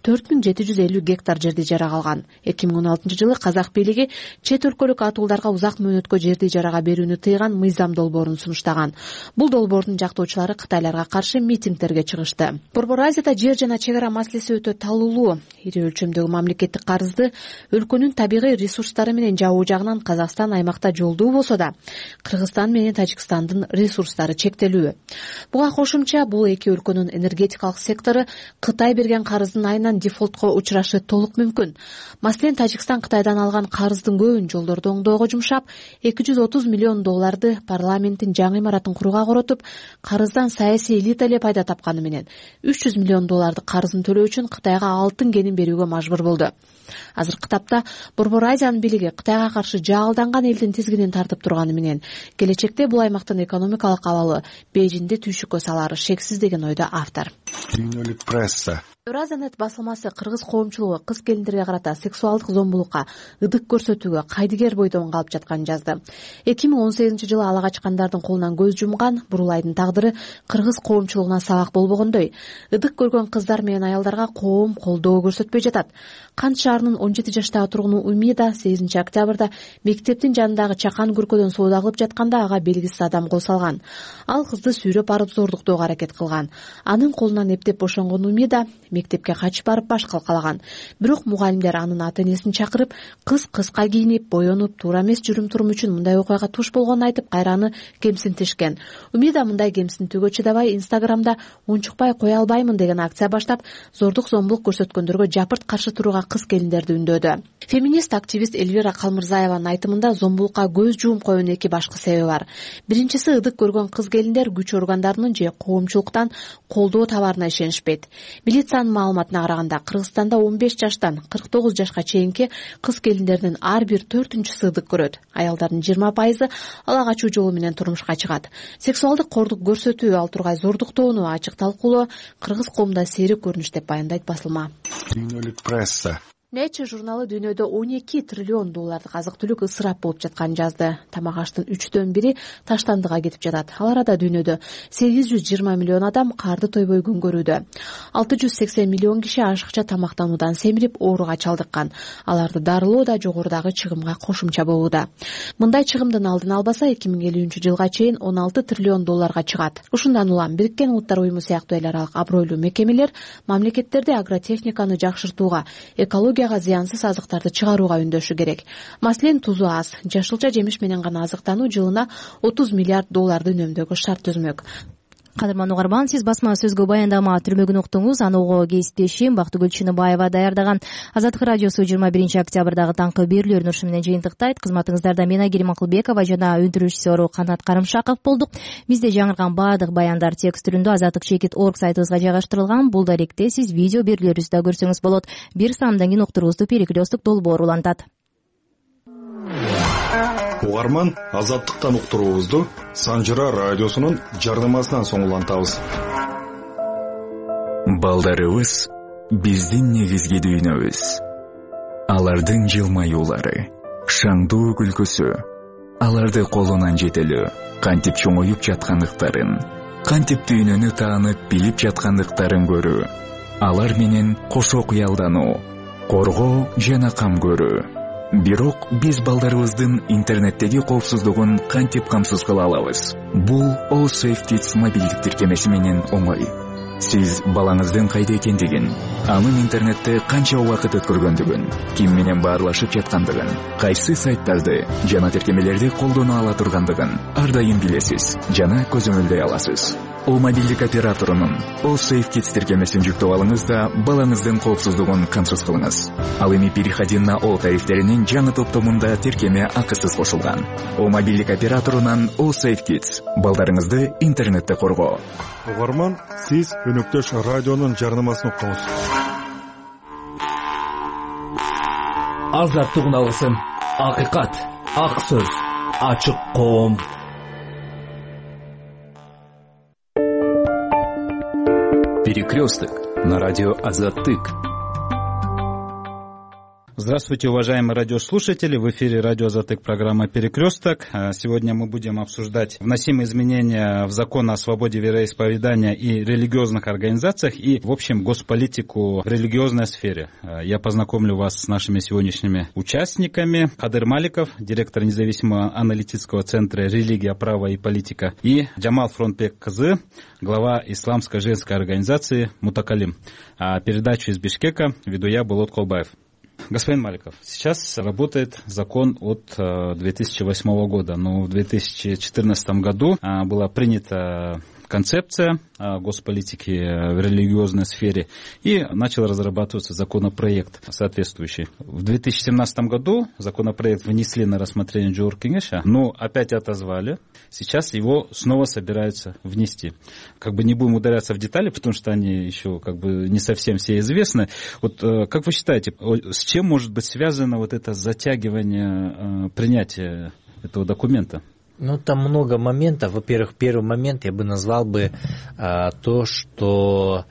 4750 гектар жерди ижарага алган. 2016-жылы Казак бийлиги чет өлкөлүк атуулдарга узак мөөнөткө жерди ижарага берүүнү тыйган мыйзам долбоорун сунуштаган. Бул долбоордун жактоочулары Кытайларга каршы митингдерге чыгышты. Борбор Азияда жер жана чек ара маселеси өтө талуулуу. Ири өлчөмдөгү мамлекеттик карызды өлкөнүн табигый ресурстары менен жабуу жагынан Казакстан аймакта жолдуу болсо да, Кыргызстан менен Тажикстандын ресурстары чектелүү. Буга кошумча бул эки өлкөнүн энергетикалык сектору Кытай берген карыздын айынан дефолтко учурашы толук мүмкүн. Маселен, Тажикстан Кытайдан алган карыздын көбүн жолдорду оңдоого жумшап, 230 миллион долларды парламенттин жаңы имаратын курууга коротуп, карыздан саясий элита эле пайда тапканы менен 300 миллион долларды карызын төлөө үчүн Кытайга алтын кенин берүүгө мажбур болду. Азыркы тапта Борбор Азиянын бийлиги Кытайга каршы жаалданган элдин тизгинин тартып турганы менен келечекте бул аймактын экономикалык абалы Бейжиңди түйшүккө салары шексиз деген ойдо автор. Дүйнөлүк пресса Eurazia.net басылмасы кыргыз коомчулугу кыз келиндерге карата сексуалдык зомбулукка, ыдык көрсөтүүгө кайдыгер бойдон калып жатканын жазды. 2018-жылы ала качкандардын колунан көз жумган Бурулайдын тагдыры кыргыз коомчулугуна сабак болбогондой. Ыдык көргөн кыздар менен аялдарга коом колдоо көрсөтпөй жатат. Кант шаарынын 17 жаштагы тургуну Умида 8 октябрда мектептин жанындагы чакан күркөдөн соода кылып жатканда ага белгисиз адам кол салган. Ал кызды сүйрөп барып зордуктоого аракет кылган. Анын колунан эптеп бошонгон Умида мектепке качып барып баш калкалаган. Бирок мугалимдер анын ата-энесин чакырып, кыз кыска кийинип, боенуп, туура эмес жүрүм-турум үчүн мындай окуяга туш болгонун айтып, кайраны кемсинтишкен. Умида мындай кемсинтүүгө чыдабай Инстаграмда унчукпай кое албаймын деген акция баштап, зордук зомбулук көрсөткөндөргө жапырт каршы турууга кыз келиндерди үндөдү. Феминист активист Эльвира Калмырзаеванын айтымында зомбулукка көз жуум коюунун эки башкы себеби бар. Биринчиси, ыдык көргөн кыз келиндер күч органдарынын же коомчулуктан колдоо табарына ишенишпейт. Милициянын маалыматына караганда Кыргызстанда 15 жаштан 49 жашка чейинки кыз келиндердин ар бир 4-чүсү ыдык көрөт. Аялдардын 20% ала качуу жолу менен турмушка чыгат. Сексуалдык кордук көрсөтүү, ал тургай зордуктоону ачык талкуулоо кыргыз коомунда сейрек көрүнүш деп баяндайт басылма. Дүйнөлүк пресса Nature журналы дүйнөдө 12 триллион доллардык азык-түлүк ысырап болуп жатканын жазды. Тамак-аштын 3/1 таштандыга кетип жатат. Ал арада дүйнөдө 820 миллион адам карды тойбой күн көрүүдө. 680 миллион киши ашыкча тамактануудан семирип ооруга чалдыккан. Аларды дарылоо да жогорудагы чыгымга кошумча болууда. Мындай чыгымдын алдын албаса 2050-жылга чейин 16 триллион долларга чыгат. Ушундан улам Бириккен Улуттар уюму сыяктуу эл аралык абройлуу мекемелер мамлекеттерде агротехниканы жакшыртууга, экологияга зыянсыз азыктарды чыгарууга үндөшү керек. Маселен, тузу аз, жашылча жемиш менен гана азыктануу жылына 30 миллиард долларды үнөмдөөгө шарт түзмөк. Кадырман угарман, сиз басма сөзгө баяндама түрмөгүн уктуңуз. Аны угууга кесиптешим Бактыгүл Чыныбаева даярдаган. Азаттык радиосу 21 октябрдагы таңкы берүүлөрүн ушу менен жыйынтыктайт. Кызматыңыздарда мен Айгерим Акылбекова жана өндүрүүчүсү Канат Карымшаков болдук. Бизде жаңырган баардык баяндар текст түрүндө azatlyk.org сайтыбызга жайгаштырылган. Бул даректе сиз видео берүүлөрүбүздү да көрсөңүз болот. Бир саамдан кийин уктуруубузду перекресттик долбоор улантат. Угарман, Азаттыктан уктуруубузду Санжыра радиосунун жардамасынан соң улантабыз. Балдарыбыз биздин негизги дүйнөбүз. алардын жылмаюулары, шаңдуу күлкүсү, аларды колунан жетелөө, кантип чоңоюп жаткандыктарын, кантип дүйнөнү таанып билип жаткандыктарын көрүү, алар менен кошо кыялдануу, коргоо жана кам көрүү. Бирок биз балдарыбыздын интернеттеги коопсуздугун кантип камсыз кыла алабыз? Бул All Safe Kids мобилдик тиркемеси менен оңой. Сиз балаңыздын кайда экендигин, анын интернетте канча убакыт өткөргөндүгүн, ким менен баарлашып жаткандыгын, кайсы сайттарды жана тиркемелерди колдоно ала тургандыгын ар дайым билесиз жана көзөмөлдөй аласыз. О мобилдик операторунун All Safe Kids тиркемесин жүктөп алыңыз да балаңыздын коопсуздугун камсыз кылыңыз. Ал эми переходи на О тарифтеринин жаңы топтомунда тиркеме акысыз кошулган. О мобилдик операторунан All Safe Kids балдарыңызды интернетте коргоо. Угарман, сиз өнөктөш радионун жарнамасын уктуңуз. Азаттык үналысын, акыйкат, ак сөз, ачык коом. Перекресток на радио Азаттык. Здравствуйте, уважаемые радиослушатели. В эфире радио Азаттык, программа «Перекресток». Сегодня мы будем обсуждать вносимые изменения в закон о свободе вероисповедания и религиозных организациях и, в общем, госполитику в религиозной сфере. Я познакомлю вас с нашими сегодняшними участниками. Кадыр Маликов, директор независимого аналитического центра «Религия, право и политика». И Джамал Фронтбек Кызы, глава исламской женской организации «Мутакалим». Передачу из Бишкека веду я, Булат Колбаев. Господин Маликов, сейчас работает закон от 2008 года, но в 2014 году была принята концепция госполитики в религиозной сфере и начал разрабатываться законопроект соответствующий. В 2017 году законопроект внесли на рассмотрение Джоур Кеңеша, но опять отозвали. Сейчас его снова собираются внести. Как бы не будем ударяться в детали, потому что они еще как бы не совсем все известны. Вот как вы считаете, с чем может быть связано вот это затягивание принятия этого документа? Ну, там много моментов. Во-первых, первый момент я бы назвал бы то, что,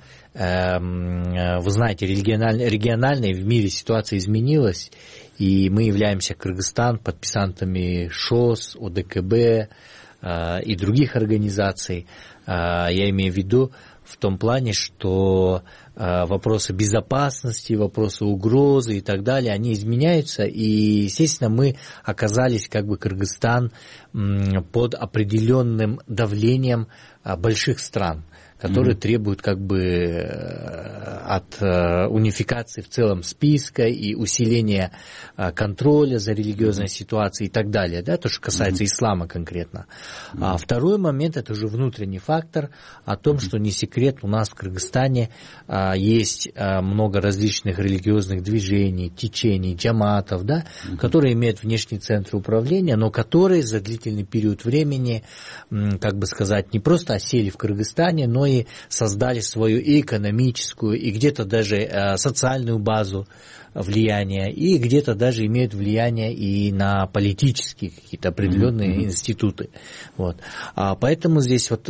вы знаете, региональной в мире ситуация изменилась, и мы являемся Кыргызстан подписантами ШОС, ОДКБ и других организаций. Я имею в виду в том плане, что вопросы безопасности, вопросы угрозы и так далее, они изменяются, и, естественно, мы оказались, как бы, Кыргызстан под определенным давлением больших стран, которые требуют, как бы, от унификации в целом списка и усиления контроля за религиозной ситуацией и так далее, да, то, что касается ислама конкретно. А второй момент, это уже внутренний фактор о том, что не секрет, у нас в Кыргызстане есть много различных религиозных движений, течений, джаматов, да, которые имеют внешний центр управления, но которые за длительный период времени, как бы сказать, не просто осели в Кыргызстане, но и создали свою и экономическую, и где-то даже социальную базу влияния, и где-то даже имеют влияние и на политические какие-то определенные институты. Вот. Поэтому здесь вот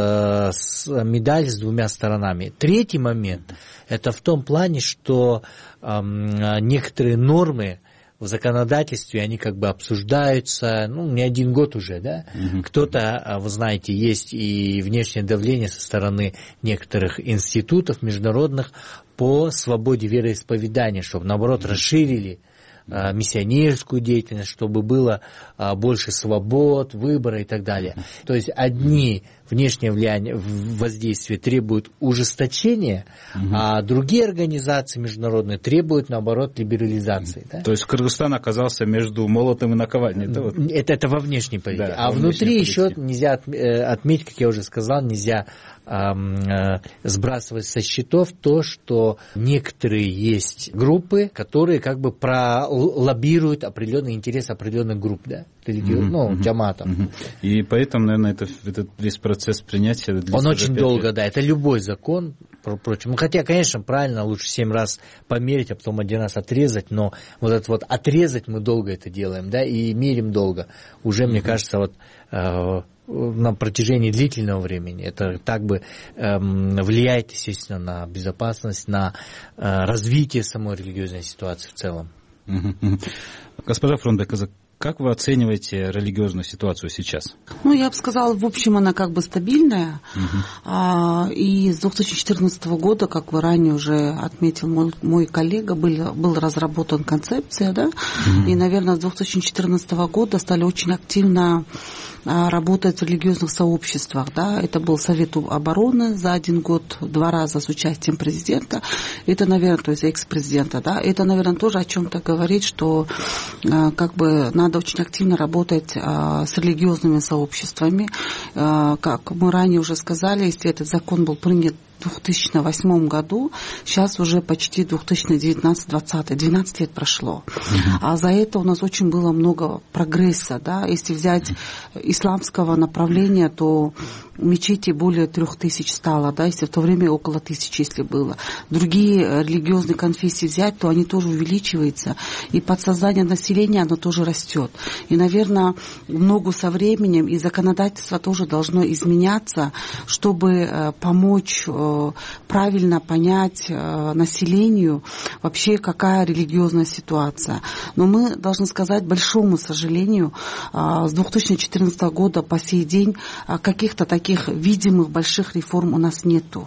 медаль с двумя сторонами. Третий момент, это в том плане, что некоторые нормы в законодательстве, они как бы обсуждаются, ну, не один год уже, да. Кто-то, вы знаете, есть и внешнее давление со стороны некоторых институтов международных по свободе вероисповедания, чтобы, наоборот, расширили миссионерскую деятельность, чтобы было больше свобод, выбора и так далее. То есть одни внешнее влияние, воздействие требуют ужесточения, а другие организации международные требуют, наоборот, либерализации. Да? То есть Кыргызстан оказался между молотом и наковальней. Да, вот? Это во внешней политике. Да, а внутри еще нельзя отметить, как я уже сказал, нельзя сбрасывать со счетов то, что некоторые есть группы, которые как бы лоббируют определенный интерес определенных групп, да, джаматов. И поэтому, наверное, этот весь процесс принятия длится. Он очень долго, да, это любой закон, впрочем. Ну, хотя, конечно, правильно, лучше 7 раз померить, а потом 1 раз отрезать, но вот это вот отрезать мы долго это делаем, да, и мерим долго. Уже, мне кажется, вот на протяжении длительного времени. Это так бы влияет, естественно, на безопасность, на развитие самой религиозной ситуации в целом. Госпожа Фронбек, как вы оцениваете религиозную ситуацию сейчас? Я бы сказала, в общем, она как бы стабильная. И с 2014 года, как вы ранее уже отметил мой коллега, была разработана концепция, да? И, наверное, с 2014 года стали очень активно работать в религиозных сообществах. Да? Это был Совет обороны за 1 год, 2 раза с участием президента. Это, наверное, то есть экс-президента. Да? Это, наверное, тоже о чем-то говорит, что как бы надо очень активно работать с религиозными сообществами. Как мы ранее уже сказали, если этот закон был принят в 2008 году, сейчас уже почти 2019-2020, 12 лет прошло. А за это у нас очень было много прогресса. Да? Если взять исламского направления, то мечетей более 3000 стало, да? Если в то время около 1000, если было. Другие религиозные конфессии взять, то они тоже увеличиваются. И подсознание населения, оно тоже растет. И, наверное, в ногу со временем, и законодательство тоже должно изменяться, чтобы помочь правильно понять населению вообще, какая религиозная ситуация. Но мы должны сказать, большому сожалению, с 2014 года по сей день каких-то таких видимых больших реформ у нас нету.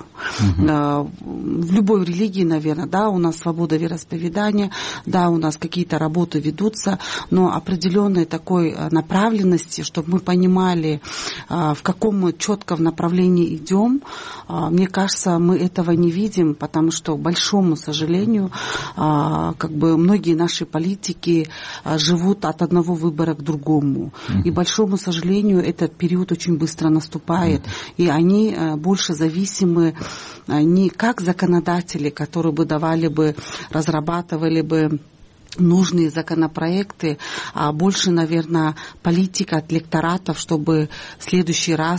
В любой религии, наверное, да, у нас свобода вероисповедания, да, у нас какие-то работы ведутся, но определенной такой направленности, чтобы мы понимали, в каком мы четко в направлении идем, мне кажется, мы этого не видим, потому что, к большому сожалению, как бы многие наши политики живут от одного выбора к другому. И, к большому сожалению, этот период очень быстро наступает. И они больше зависимы не как законодатели, которые бы давали бы, разрабатывали бы нужные законопроекты, а больше, наверное, политика от лекторатов, чтобы в следующий раз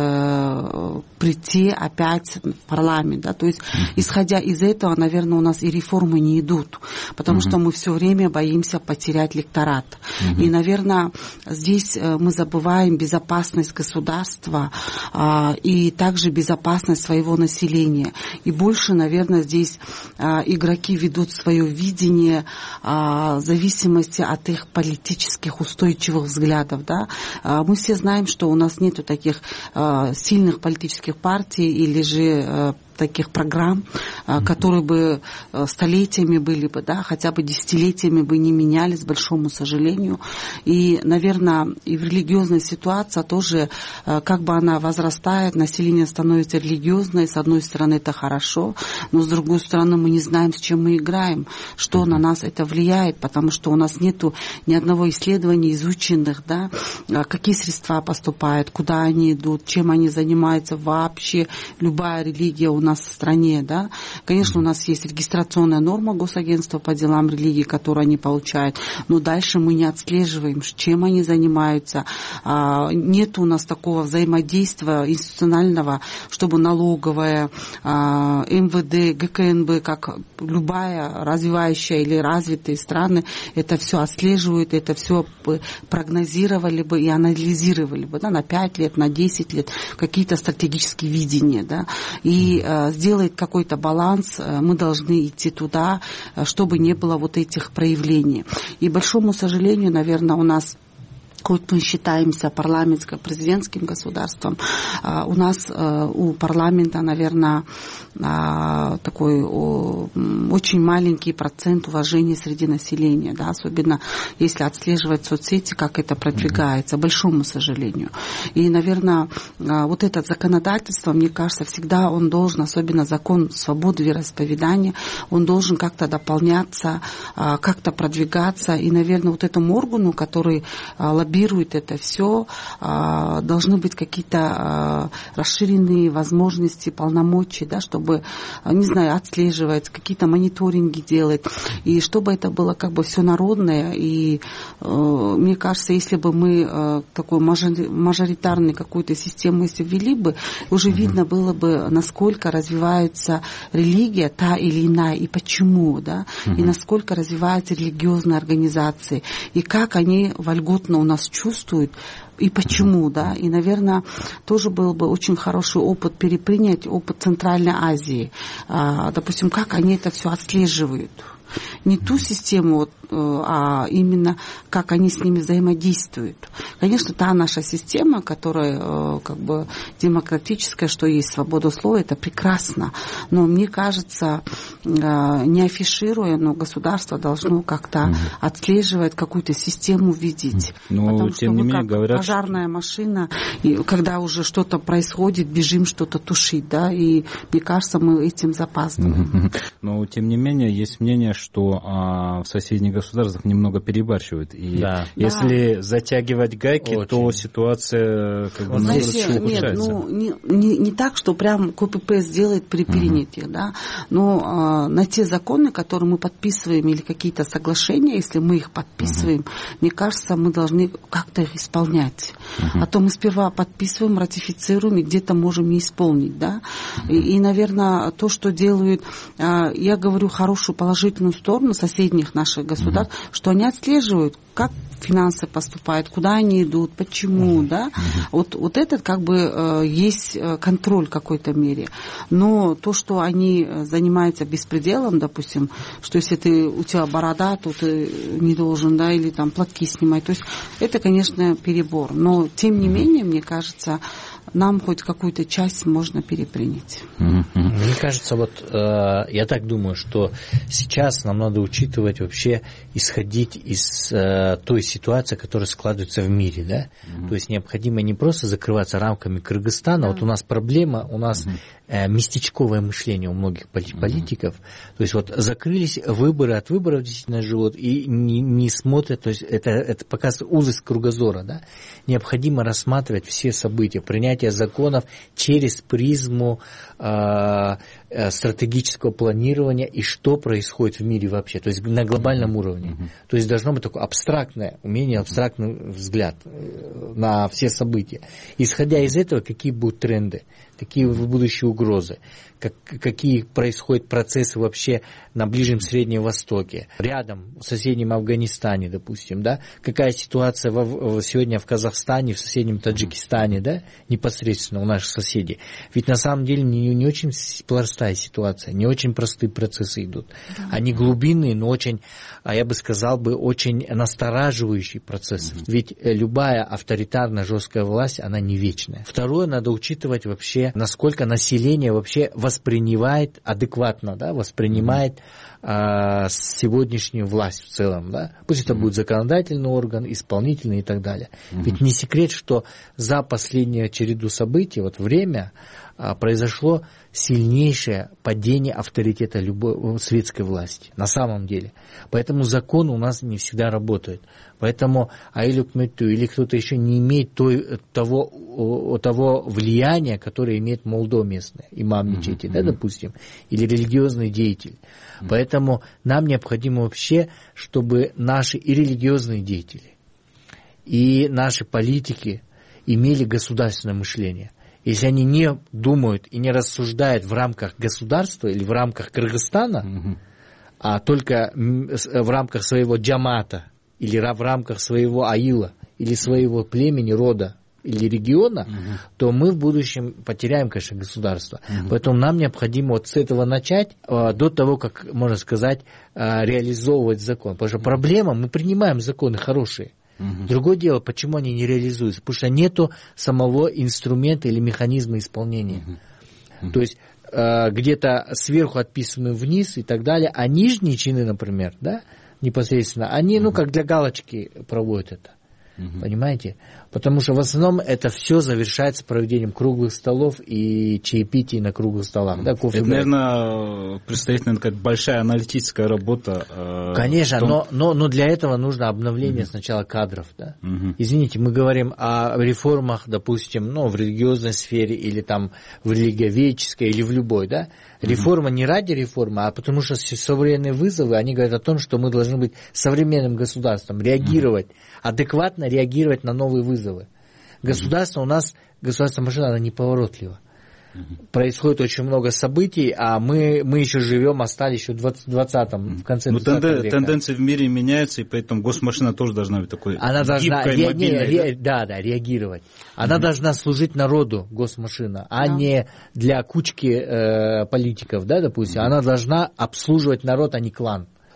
прийти опять в парламент. Да? То есть, исходя из этого, наверное, у нас и реформы не идут, потому что мы все время боимся потерять лекторат. И, наверное, здесь мы забываем безопасность государства и также безопасность своего населения. И больше, наверное, здесь игроки ведут свое видение в зависимости от их политических устойчивых взглядов. Да? Мы все знаем, что у нас нет таких сильных политических партий или же таких программ, которые бы столетиями были бы, да, хотя бы десятилетиями бы не менялись, к большому сожалению. И, наверное, и в религиозной ситуации тоже, как бы она возрастает, население становится религиозное, с одной стороны это хорошо, но с другой стороны мы не знаем, с чем мы играем, что на нас это влияет, потому что у нас нету ни одного исследования изученных, да, какие средства поступают, куда они идут, чем они занимаются вообще, любая религия у нас в стране, да. Конечно, у нас есть регистрационная норма Госагентства по делам религии, которую они получают, но дальше мы не отслеживаем, чем они занимаются. Нет у нас такого взаимодействия институционального, чтобы налоговая, МВД, ГКНБ, как любая развивающая или развитые страны, это все отслеживают, это все прогнозировали бы и анализировали бы, да, на 5 лет, на 10 лет, какие-то стратегические видения, да, и сделать какой-то баланс, мы должны идти туда, чтобы не было вот этих проявлений. И, к большому сожалению, наверное, у нас, хоть мы считаемся парламентско-президентским государством, у нас у парламента, наверное, такой очень маленький процент уважения среди населения, да, особенно если отслеживать соцсети, как это продвигается, к большому сожалению. И, наверное, вот это законодательство, мне кажется, всегда он должен, особенно закон свободы вероисповедания, он должен как-то дополняться, как-то продвигаться. И, наверное, вот этому органу, который лоббирует это все, должны быть какие-то расширенные возможности, полномочия, да, чтобы, не знаю, отслеживать, какие-то мониторинги делать, и чтобы это было как бы все народное. И мне кажется, если бы мы такой мажоритарной какую-то систему если ввели бы, уже видно было бы, насколько развивается религия, та или иная, и почему, да, и насколько развиваются религиозные организации, и как они вольготно у нас чувствуют, и почему, да, и, наверное, тоже был бы очень хороший опыт перепринять опыт Центральной Азии, допустим, как они это все отслеживают. Не ту систему, вот, а именно как они с ними взаимодействуют. Конечно, та наша система, которая как бы демократическая, что есть свобода слова, это прекрасно. Но мне кажется, не афишируя, но государство должно как-то отслеживать, какую-то систему видеть. Но, потому тем что не мы менее, как говорят, пожарная машина, и когда уже что-то происходит, бежим что-то тушить, да, и мне кажется, мы этим запаздываем. Но, тем не менее, есть мнение, что в соседних государствах немного перебарщивают. И если затягивать гайки, то ситуация как бы ухудшается. Нет, не так, что прям копи-пейст сделает при принятии, да, но на те законы, которые мы подписываем, или какие-то соглашения, если мы их подписываем, мне кажется, мы должны как-то их исполнять. А то мы сперва подписываем, ратифицируем и где-то можем не исполнить, да. И, наверное, то, что делают, я говорю хорошую положительную сторону соседних наших государств, что они отслеживают, как финансы поступают, куда они идут, почему, да. Вот этот как бы есть контроль в какой-то мере. Но то, что они занимаются беспределом, допустим, что если у тебя борода, то ты не должен, да, или там платки снимать, то есть это, конечно, перебор. Но, тем не менее, мне кажется, нам хоть какую-то часть можно перепринять. Мне кажется, вот я так думаю, что сейчас нам надо учитывать вообще, исходить из той ситуации, которая складывается в мире, да? То есть необходимо не просто закрываться рамками Кыргызстана. Вот у нас проблема, у нас местечковое мышление у многих политиков. То есть вот закрылись, выборы от выборов действительно живут и не смотрят, то есть это показывает узость кругозора, да? Необходимо рассматривать все события, принятие законов через призму стратегического планирования и что происходит в мире вообще, то есть на глобальном уровне. То есть должно быть такое абстрактное умение, абстрактный взгляд на все события. Исходя из этого, какие будут тренды, какие будущие угрозы, какие происходят процессы вообще на Ближнем Среднем Востоке, рядом, в соседнем Афганистане, допустим, да, какая ситуация сегодня в Казахстане, в соседнем Таджикистане, да, непосредственно у наших соседей. Ведь на самом деле не очень простая ситуация, не очень простые процессы идут. Они глубинные, но очень, я бы сказал, очень настораживающие процессы. Ведь любая авторитарная жесткая власть, она не вечная. Второе, надо учитывать вообще, насколько население вообще воспринимает адекватно, да, воспринимает сегодняшнюю власть в целом. Да? Пусть это будет законодательный орган, исполнительный и так далее. Ведь не секрет, что за последнюю череду событий, вот время, произошло сильнейшее падение авторитета любой светской власти, на самом деле. Поэтому закон у нас не всегда работает. Поэтому Айлюкмету или кто-то еще не имеет того влияния, которое имеет молдо местное, имам мечети, да, допустим, или религиозный деятель. Поэтому нам необходимо вообще, чтобы наши и религиозные деятели, и наши политики имели государственное мышление. Если они не думают и не рассуждают в рамках государства или в рамках Кыргызстана, а только в рамках своего джамата или в рамках своего аила или своего племени, рода или региона, то мы в будущем потеряем, конечно, государство. Поэтому нам необходимо вот с этого начать, до того, как, можно сказать, реализовывать закон. Потому что проблема, мы принимаем законы хорошие. Другое дело, почему они не реализуются? Потому что нету самого инструмента или механизма исполнения. То есть где-то сверху отписаны вниз и так далее, а нижние чины, например, да, непосредственно, они, как для галочки проводят это. Понимаете? Потому что в основном это все завершается проведением круглых столов и чаепитий на круглых столах. Да, кофе. Это, наверное, предстоит, как большая аналитическая работа. Конечно, но для этого нужно обновление сначала кадров. Да? Извините, мы говорим о реформах, допустим, в религиозной сфере или там в религиоведческой или в любой, да? Реформа не ради реформы, а потому что современные вызовы, они говорят о том, что мы должны быть современным государством, реагировать, адекватно реагировать на новые вызовы. Государство у нас, государственная машина, она неповоротлива. Происходит очень много событий, а мы еще живем, остались еще в 20-м, в конце 20 века. Тенденции в мире меняются, и поэтому госмашина тоже должна быть такой она гибкой, мобильной. Реагировать. Она должна служить народу, госмашина, а не для кучки политиков, да, допустим. Она должна обслуживать народ, а не клан.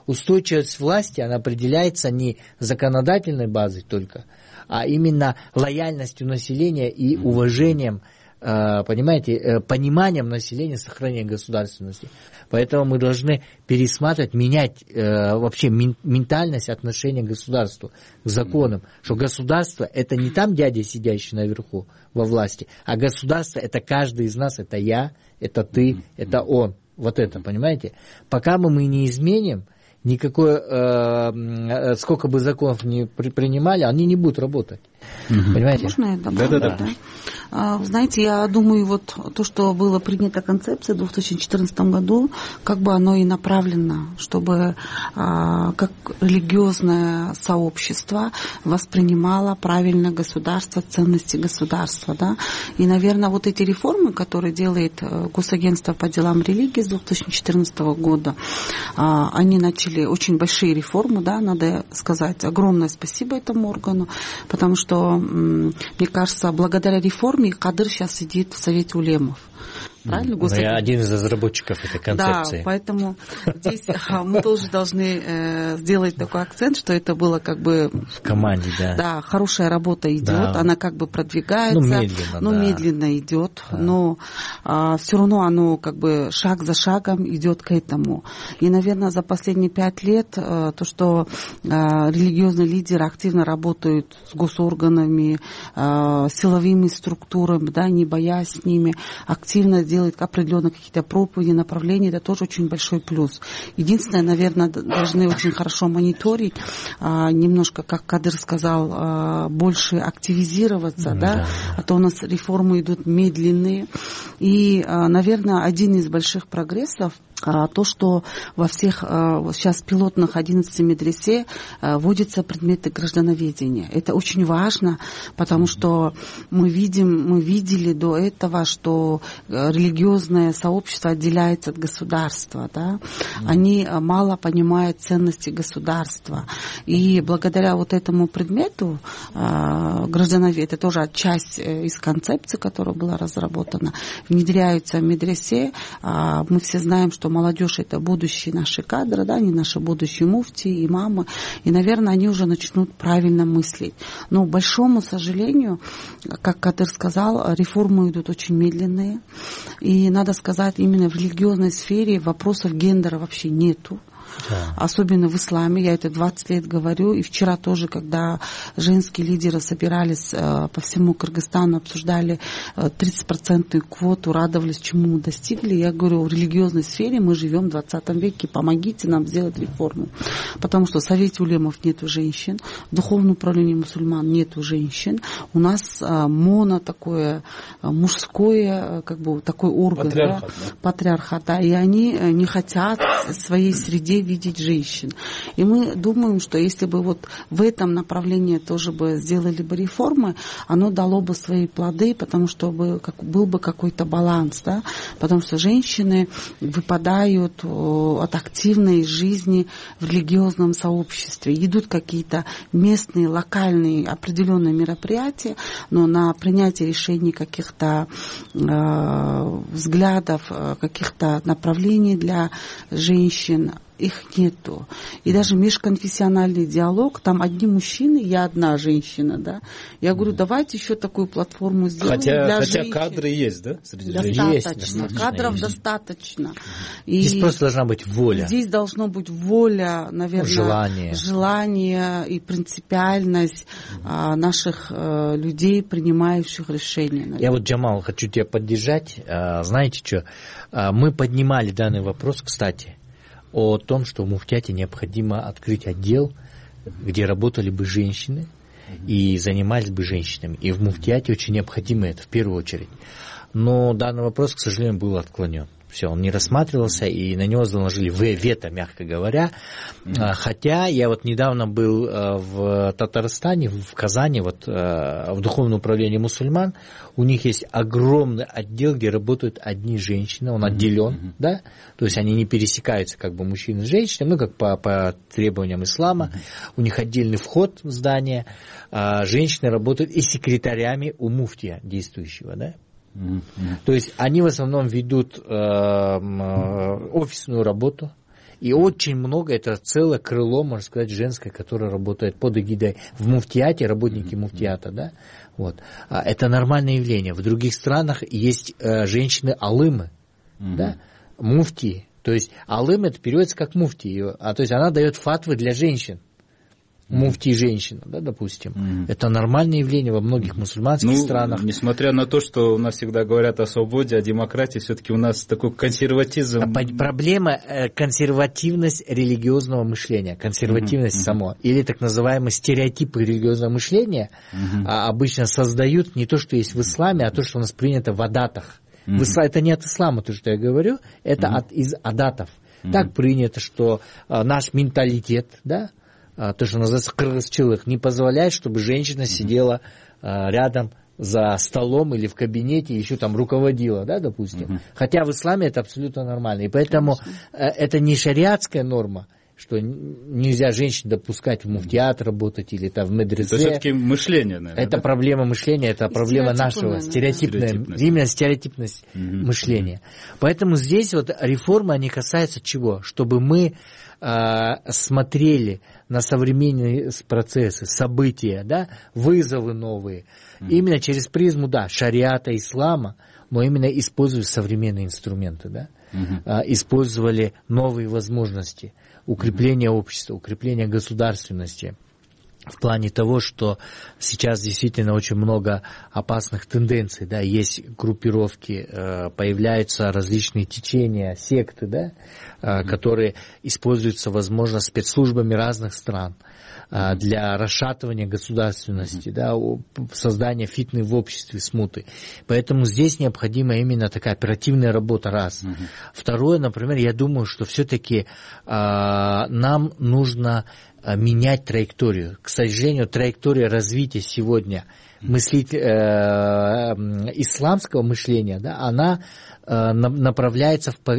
устойчивость власти, она определяется не законодательной базой только, а именно лояльностью населения и уважением, понимаете, пониманием населения сохранения государственности. Поэтому мы должны пересматривать, менять вообще ментальность отношения к государству, к законам. Что государство – это не там дядя, сидящий наверху во власти, а государство – это каждый из нас, это я, это ты, это он. Вот это, понимаете? Пока мы не изменим, никакое, сколько бы законов ни принимали, они не будут работать. Понимаете? Можно я добавлю? Да. Знаете, я думаю, вот то, что было принято концепция в 2014 году, как бы оно и направлено, чтобы как религиозное сообщество воспринимало правильно государство, ценности государства. Да? И, наверное, вот эти реформы, которые делает Госагентство по делам религии с 2014 года, они начали очень большие реформы, да, надо сказать, огромное спасибо этому органу, потому что, мне кажется, благодаря реформе Кадыр сейчас сидит в Совете улемов. Правильно? Я один из разработчиков этой концепции. Да, поэтому здесь мы тоже должны сделать такой акцент, что это было как бы... В команде, да. Да, хорошая работа идет, да. Она как бы продвигается. Медленно идет, да. Но все равно оно как бы шаг за шагом идет к этому. И, наверное, за последние 5 лет то, что религиозные лидеры активно работают с госорганами, силовыми структурами, да, не боясь с ними, активно делает определенные какие-то проповеди, направления, это тоже очень большой плюс. Единственное, наверное, должны очень хорошо мониторить, немножко, как Кадыр сказал, больше активизироваться, да? А то у нас реформы идут медленные. И, наверное, один из больших прогрессов то, что во всех сейчас пилотных 11 медресе вводятся предметы граждановедения. Это очень важно, потому что мы видели до этого, что религиозное сообщество отделяется от государства. Да? Они мало понимают ценности государства. И благодаря вот этому предмету граждановедения, это тоже часть из концепции, которая была разработана, внедряются в медресе. Мы все знаем, что молодежь – это будущие наши кадры, да, они наши будущие муфти, имамы, и, наверное, они уже начнут правильно мыслить. Но, к большому сожалению, как Кадыр сказал, реформы идут очень медленные, и, надо сказать, именно в религиозной сфере вопросов гендера вообще нету. Да. Особенно в исламе, я это 20 лет говорю, и вчера тоже, когда женские лидеры собирались по всему Кыргызстану, обсуждали 30% квоту, радовались, чему мы достигли, я говорю, в религиозной сфере мы живем в 20 веке, помогите нам сделать реформу, потому что в Совете улемов нету женщин, в Духовном управлении мусульман нету женщин, у нас моно такое мужское, как бы такой орган, патриархат, да, и они не хотят в своей среде видеть женщин. И мы думаем, что если бы вот в этом направлении тоже бы сделали бы реформы, оно дало бы свои плоды, потому что был бы какой-то баланс, да? Потому что женщины выпадают от активной жизни в религиозном сообществе. Идут какие-то местные, локальные, определенные мероприятия, но на принятие решений каких-то взглядов, каких-то направлений для женщин их нету. И даже межконфессиональный диалог, там одни мужчины, я одна женщина, да. Я говорю, давайте еще такую платформу сделаем для женщин. Хотя кадры есть, да? Среди достаточно. Есть, кадров есть. Достаточно. И здесь просто должна быть воля. Здесь должно быть воля, наверное, желание и принципиальность наших людей, принимающих решения. Наверное. Я вот, Джамал, хочу тебя поддержать. Знаете что? Мы поднимали данный вопрос, кстати, о том, что в муфтиате необходимо открыть отдел, где работали бы женщины и занимались бы женщинами. И в муфтиате очень необходимо это в первую очередь. Но данный вопрос, к сожалению, был отклонен. Все, он не рассматривался, и на него заложили вето, мягко говоря. Хотя я вот недавно был в Татарстане, в Казани, вот в Духовном управлении мусульман. У них есть огромный отдел, где работают одни женщины, он отделен, да? То есть они не пересекаются, как бы, мужчины с женщинами, ну, как по требованиям ислама. У них отдельный вход в здание. Женщины работают и секретарями у муфтия действующего, да? То есть они в основном ведут офисную работу И очень много, это целое крыло, можно сказать, женское, которое работает под эгидой в муфтияте, работники муфтията, да. Вот. Это нормальное явление. В других странах есть женщины-алымы, да, муфтии. То есть алым это переводится как муфти, то есть она дает фатвы для женщин. Муфти женщина, да, допустим. Это нормальное явление во многих мусульманских странах. Несмотря на то, что у нас всегда говорят о свободе, о демократии, все-таки у нас такой консерватизм. Проблема консервативность религиозного мышления, консервативность само, или так называемые стереотипы религиозного мышления обычно создают не то, что есть в исламе, а то, что у нас принято в адатах. Это не от ислама, то, что я говорю, это из адатов. Так принято, что наш менталитет, да, то, что называется кыргызчылык, не позволяет, чтобы женщина сидела рядом за столом или в кабинете, еще там руководила, да, допустим. Хотя в исламе это абсолютно нормально. И поэтому это не шариатская норма, что нельзя женщин допускать в муфтиат работать или там в медресе. Это все-таки мышление, наверное. Это проблема мышления, это проблема нашего, именно стереотипность мышления. Поэтому здесь вот реформы, они касаются чего? Чтобы мы смотрели на современные процессы, события, да, вызовы новые, именно через призму, да, шариата, ислама, но именно используя современные инструменты, да, использовали новые возможности укрепления общества, укрепления государственности. В плане того, что сейчас действительно очень много опасных тенденций, да, есть группировки, появляются различные течения, секты, да, которые используются, возможно, спецслужбами разных стран для расшатывания государственности, да, создания фитны в обществе, смуты. Поэтому здесь необходима именно такая оперативная работа, раз. Второе, например, я думаю, что все-таки нам нужно менять траекторию. К сожалению, траектория развития сегодня исламского мышления, да, она направляется в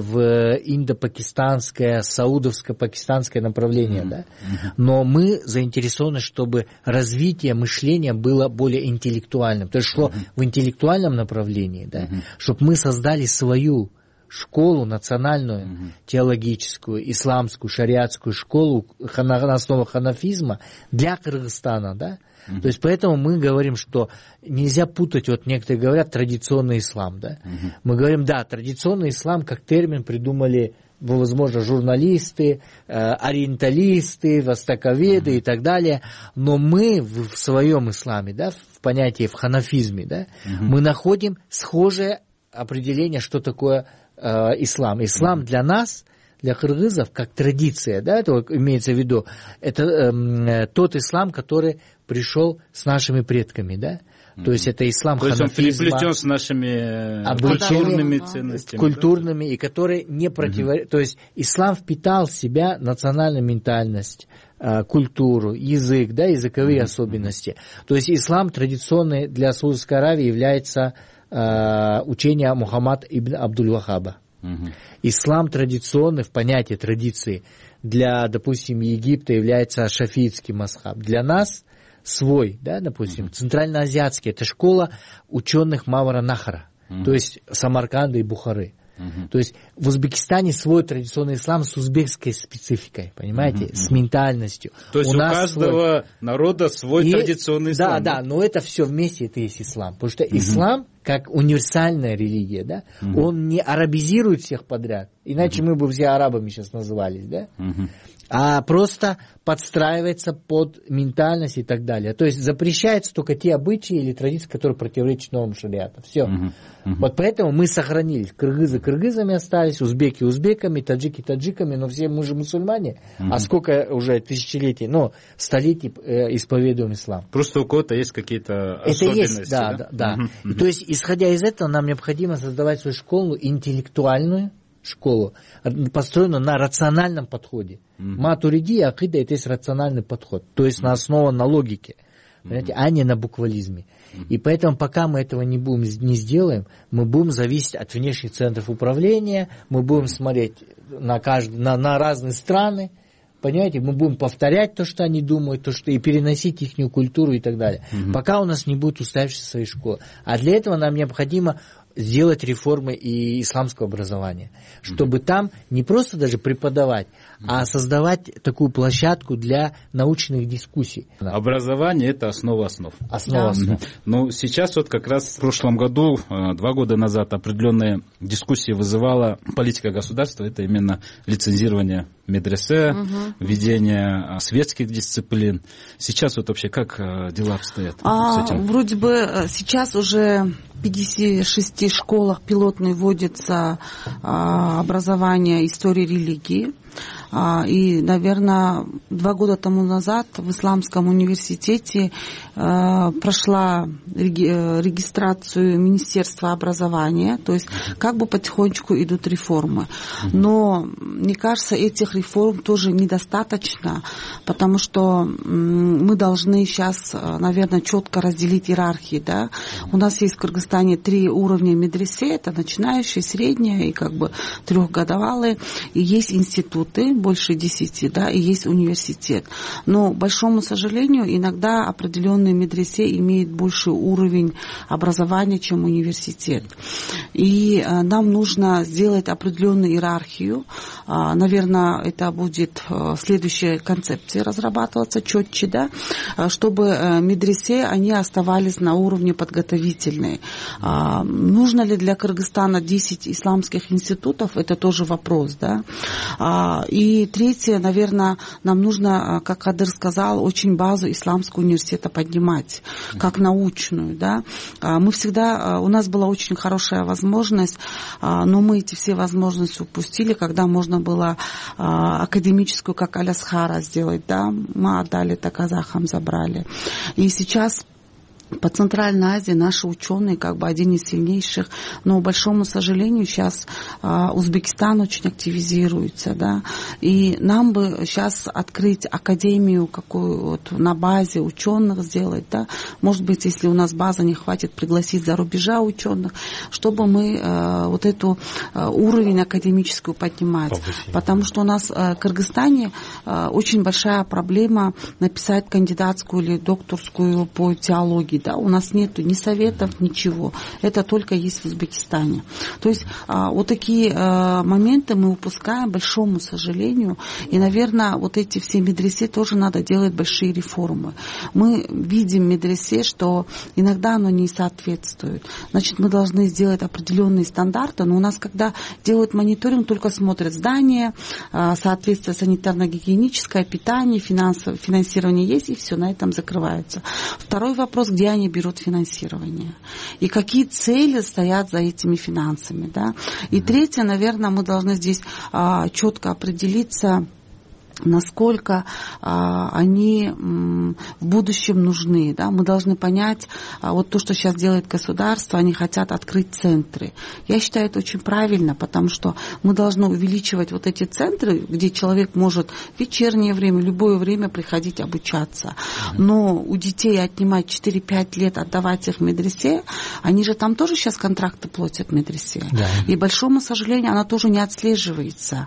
индо-пакистанское, саудовско-пакистанское направление. Да? Но мы заинтересованы, чтобы развитие мышления было более интеллектуальным. То есть шло в интеллектуальном направлении, да? Чтобы мы создали свою школу национальную, теологическую, исламскую, шариатскую школу на основе ханафизма для Кыргызстана, да? То есть поэтому мы говорим, что нельзя путать, вот некоторые говорят, традиционный ислам, да? Мы говорим, да, традиционный ислам как термин придумали, возможно, журналисты, ориенталисты, востоковеды и так далее, но мы в своем исламе, да, в понятии, в ханафизме, да, мы находим схожее определение, что такое ислам. Ислам для нас, для кыргызов, как традиция, да, это имеется в виду, это тот ислам, который пришел с нашими предками, да, то есть это ислам ханафизма. То есть он переплетен с нашими культурными ценностями. Культурными, и которые не противоречат. То есть ислам впитал в себя национальную ментальность, культуру, язык, да, языковые особенности. То есть ислам традиционный для Саудовской Аравии является учение Мухаммад ибн Абдуль-Вахаба. Ислам традиционный в понятии традиции для, допустим, Египта является шафиитский мазхаб. Для нас свой, да, допустим, центральноазиатский, это школа ученых Мавара Нахара, то есть Самарканда и Бухары. То есть в Узбекистане свой традиционный ислам с узбекской спецификой, понимаете, с ментальностью. То есть у каждого народа свой традиционный ислам. Да, но это все вместе, это есть ислам. Потому что ислам, как универсальная религия, да, он не арабизирует всех подряд, иначе мы бы все арабами сейчас назывались, да, а просто подстраивается под ментальность и так далее. То есть запрещаются только те обычаи или традиции, которые противоречат нормам шариата. Все. Вот поэтому мы сохранились. Кыргызы кыргызами остались, узбеки узбеками, таджики таджиками, но все мы же мусульмане. А сколько уже тысячелетий, столетий исповедуем ислам. Просто у кого-то есть какие-то особенности. Это есть, да. То есть, исходя из этого, нам необходимо создавать свою школу, интеллектуальную школу, построенную на рациональном подходе. Матуриди и акида — это есть рациональный подход, то есть основан на логике, понимаете, а не на буквализме. И поэтому, пока мы этого не сделаем, мы будем зависеть от внешних центров управления, мы будем смотреть на разные страны, понимаете, мы будем повторять то, что они думают, и переносить их культуру и так далее. Пока у нас не будет устоявшейся своей школы. А для этого нам необходимо сделать реформы и исламского образования, чтобы там не просто даже преподавать, а создавать такую площадку для научных дискуссий. Образование – это основа основ. Основа основ. Но сейчас вот как раз в прошлом году, 2 года назад, определенные дискуссии вызывала политика государства. Это именно лицензирование медресе, введение светских дисциплин. Сейчас вот вообще как дела обстоят с этим? Вроде бы сейчас уже в 56 школах пилотной вводится образование истории религии. И, наверное, 2 года тому назад в Исламском университете прошла регистрацию Министерства образования, то есть как бы потихонечку идут реформы. Но, мне кажется, этих реформ тоже недостаточно, потому что мы должны сейчас, наверное, четко разделить иерархии. Да? У нас есть в Кыргызстане 3 уровня медресе, это начинающие, средние и как бы 3-годовалые, и есть институты, больше 10, да, и есть университет. Но, к большому сожалению, иногда определенные медресе имеют больший уровень образования, чем университет. И нам нужно сделать определенную иерархию. Наверное, это будет в следующей концепции разрабатываться четче, да, чтобы медресе, они оставались на уровне подготовительной. Нужно ли для Кыргызстана 10 исламских институтов? Это тоже вопрос, да. И третье, наверное, нам нужно, как Кадыр сказал, очень базу исламского университета поднимать, как научную, да. Мы всегда, у нас была очень хорошая возможность, но мы эти все возможности упустили, когда можно было академическую, как Алясхара сделать, да, мы отдали, так казахам забрали. И сейчас по Центральной Азии наши ученые как бы один из сильнейших, но, к большому сожалению, сейчас Узбекистан очень активизируется, да, и нам бы сейчас открыть академию какую вот на базе ученых сделать, да, может быть, если у нас база не хватит, пригласить за рубежа ученых, чтобы мы вот эту уровень академическую поднимать, потому что у нас в Кыргызстане очень большая проблема написать кандидатскую или докторскую по теологии. Да, у нас нет ни советов, ничего. Это только есть в Узбекистане. То есть вот такие моменты мы упускаем, к большому сожалению. И, наверное, вот эти все медресе тоже надо делать большие реформы. Мы видим в медресе, что иногда оно не соответствует. Значит, мы должны сделать определенные стандарты, но у нас, когда делают мониторинг, только смотрят здание, соответствие санитарно-гигиеническое, питание, финансирование есть, и все, на этом закрывается. Второй вопрос, где они берут финансирование и какие цели стоят за этими финансами. Да? И третье, наверное, мы должны здесь четко определиться, насколько они в будущем нужны. Да? Мы должны понять, вот то, что сейчас делает государство, они хотят открыть центры. Я считаю, это очень правильно, потому что мы должны увеличивать вот эти центры, где человек может в вечернее время, любое время приходить обучаться. Но у детей отнимать 4-5 лет, отдавать их в медресе, они же там тоже сейчас контракты платят в медресе. Да. И, к большому сожалению, она тоже не отслеживается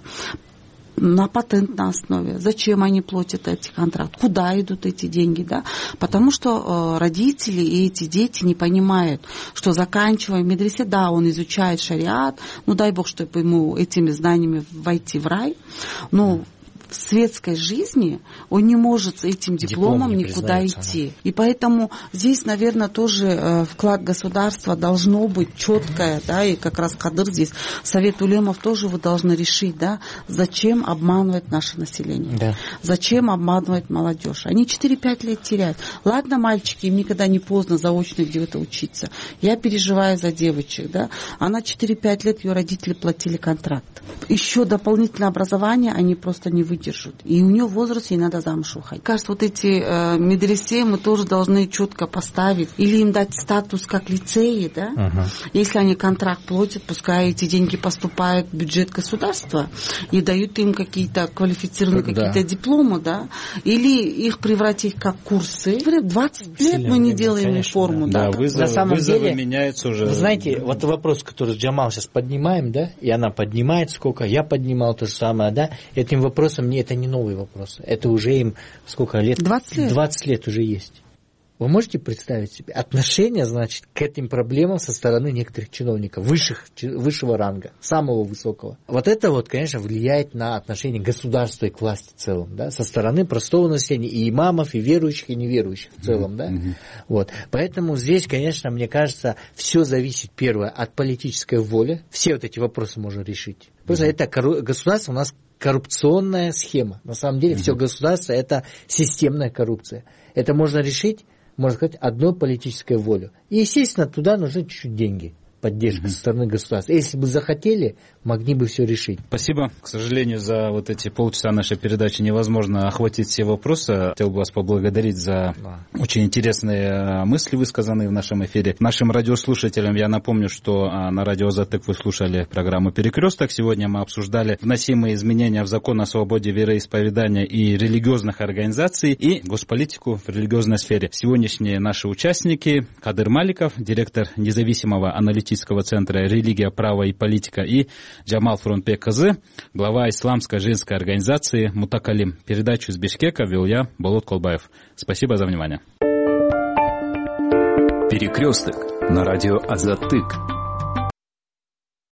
на патентной основе. Зачем они платят эти контракты? Куда идут эти деньги? Да? Потому что родители и эти дети не понимают, что, заканчивая в медресе, да, он изучает шариат, ну дай Бог, чтобы ему этими знаниями войти в рай, но в светской жизни он не может с этим дипломом никуда идти. И поэтому здесь, наверное, тоже вклад государства должно быть четкое, да, и как раз Кадыр здесь, Совет улемов тоже вы должны решить, да, зачем обманывать наше население, да. Зачем обманывать молодежь. Они 4-5 лет теряют. Ладно, мальчики, им никогда не поздно заочно где-то учиться. Я переживаю за девочек, да. Она 4-5 лет, ее родители платили контракт. Еще дополнительное образование они просто не выдержат. И у нее в возрасте ей надо замуж уходить. Кажется, вот эти медресе мы тоже должны четко поставить. Или им дать статус как лицеи, да? Если они контракт платят, пускай эти деньги поступают в бюджет государства и дают им какие-то квалифицированные какие-то дипломы, да? Или их превратить как курсы. 20 лет мы не делаем реформу. Да, вызовы, на самом деле, меняются уже. Вы знаете, вот вопрос, который Джамал сейчас поднимаем, да, и она поднимает сколько, я поднимал то же самое, да, этим вопросом это не новый вопрос. Это уже им сколько лет? 20 лет. 20 лет уже есть. Вы можете представить себе отношение, значит, к этим проблемам со стороны некоторых чиновников высшего ранга, самого высокого. Вот это вот, конечно, влияет на отношение государства и к власти в целом, да, со стороны простого населения, и имамов, и верующих, и неверующих в целом, да. Вот. Поэтому здесь, конечно, мне кажется, все зависит, первое, от политической воли. Все вот эти вопросы можно решить. Просто это государство у нас коррупционная схема. На самом деле все государство – это системная коррупция. Это можно решить, можно сказать, одной политической волей. И, естественно, туда нужны чуть-чуть деньги, поддержка со стороны государства. Если бы захотели, могли бы все решить. Спасибо. К сожалению, за вот эти полчаса нашей передачи невозможно охватить все вопросы. Хотел бы вас поблагодарить за очень интересные мысли, высказанные в нашем эфире. Нашим радиослушателям я напомню, что на радио Азатык вы слушали программу «Перекресток». Сегодня мы обсуждали вносимые изменения в закон о свободе вероисповедания и религиозных организаций и госполитику в религиозной сфере. Сегодняшние наши участники: Кадыр Маликов, директор независимого аналитического центра «Религия, право и политика», и Джамал Фронтбек Кызы, глава исламской женской организации «Мутакалим». Передачу из Бишкека вел я, Болот Колбаев. Спасибо за внимание. Перекресток на радио Азатык.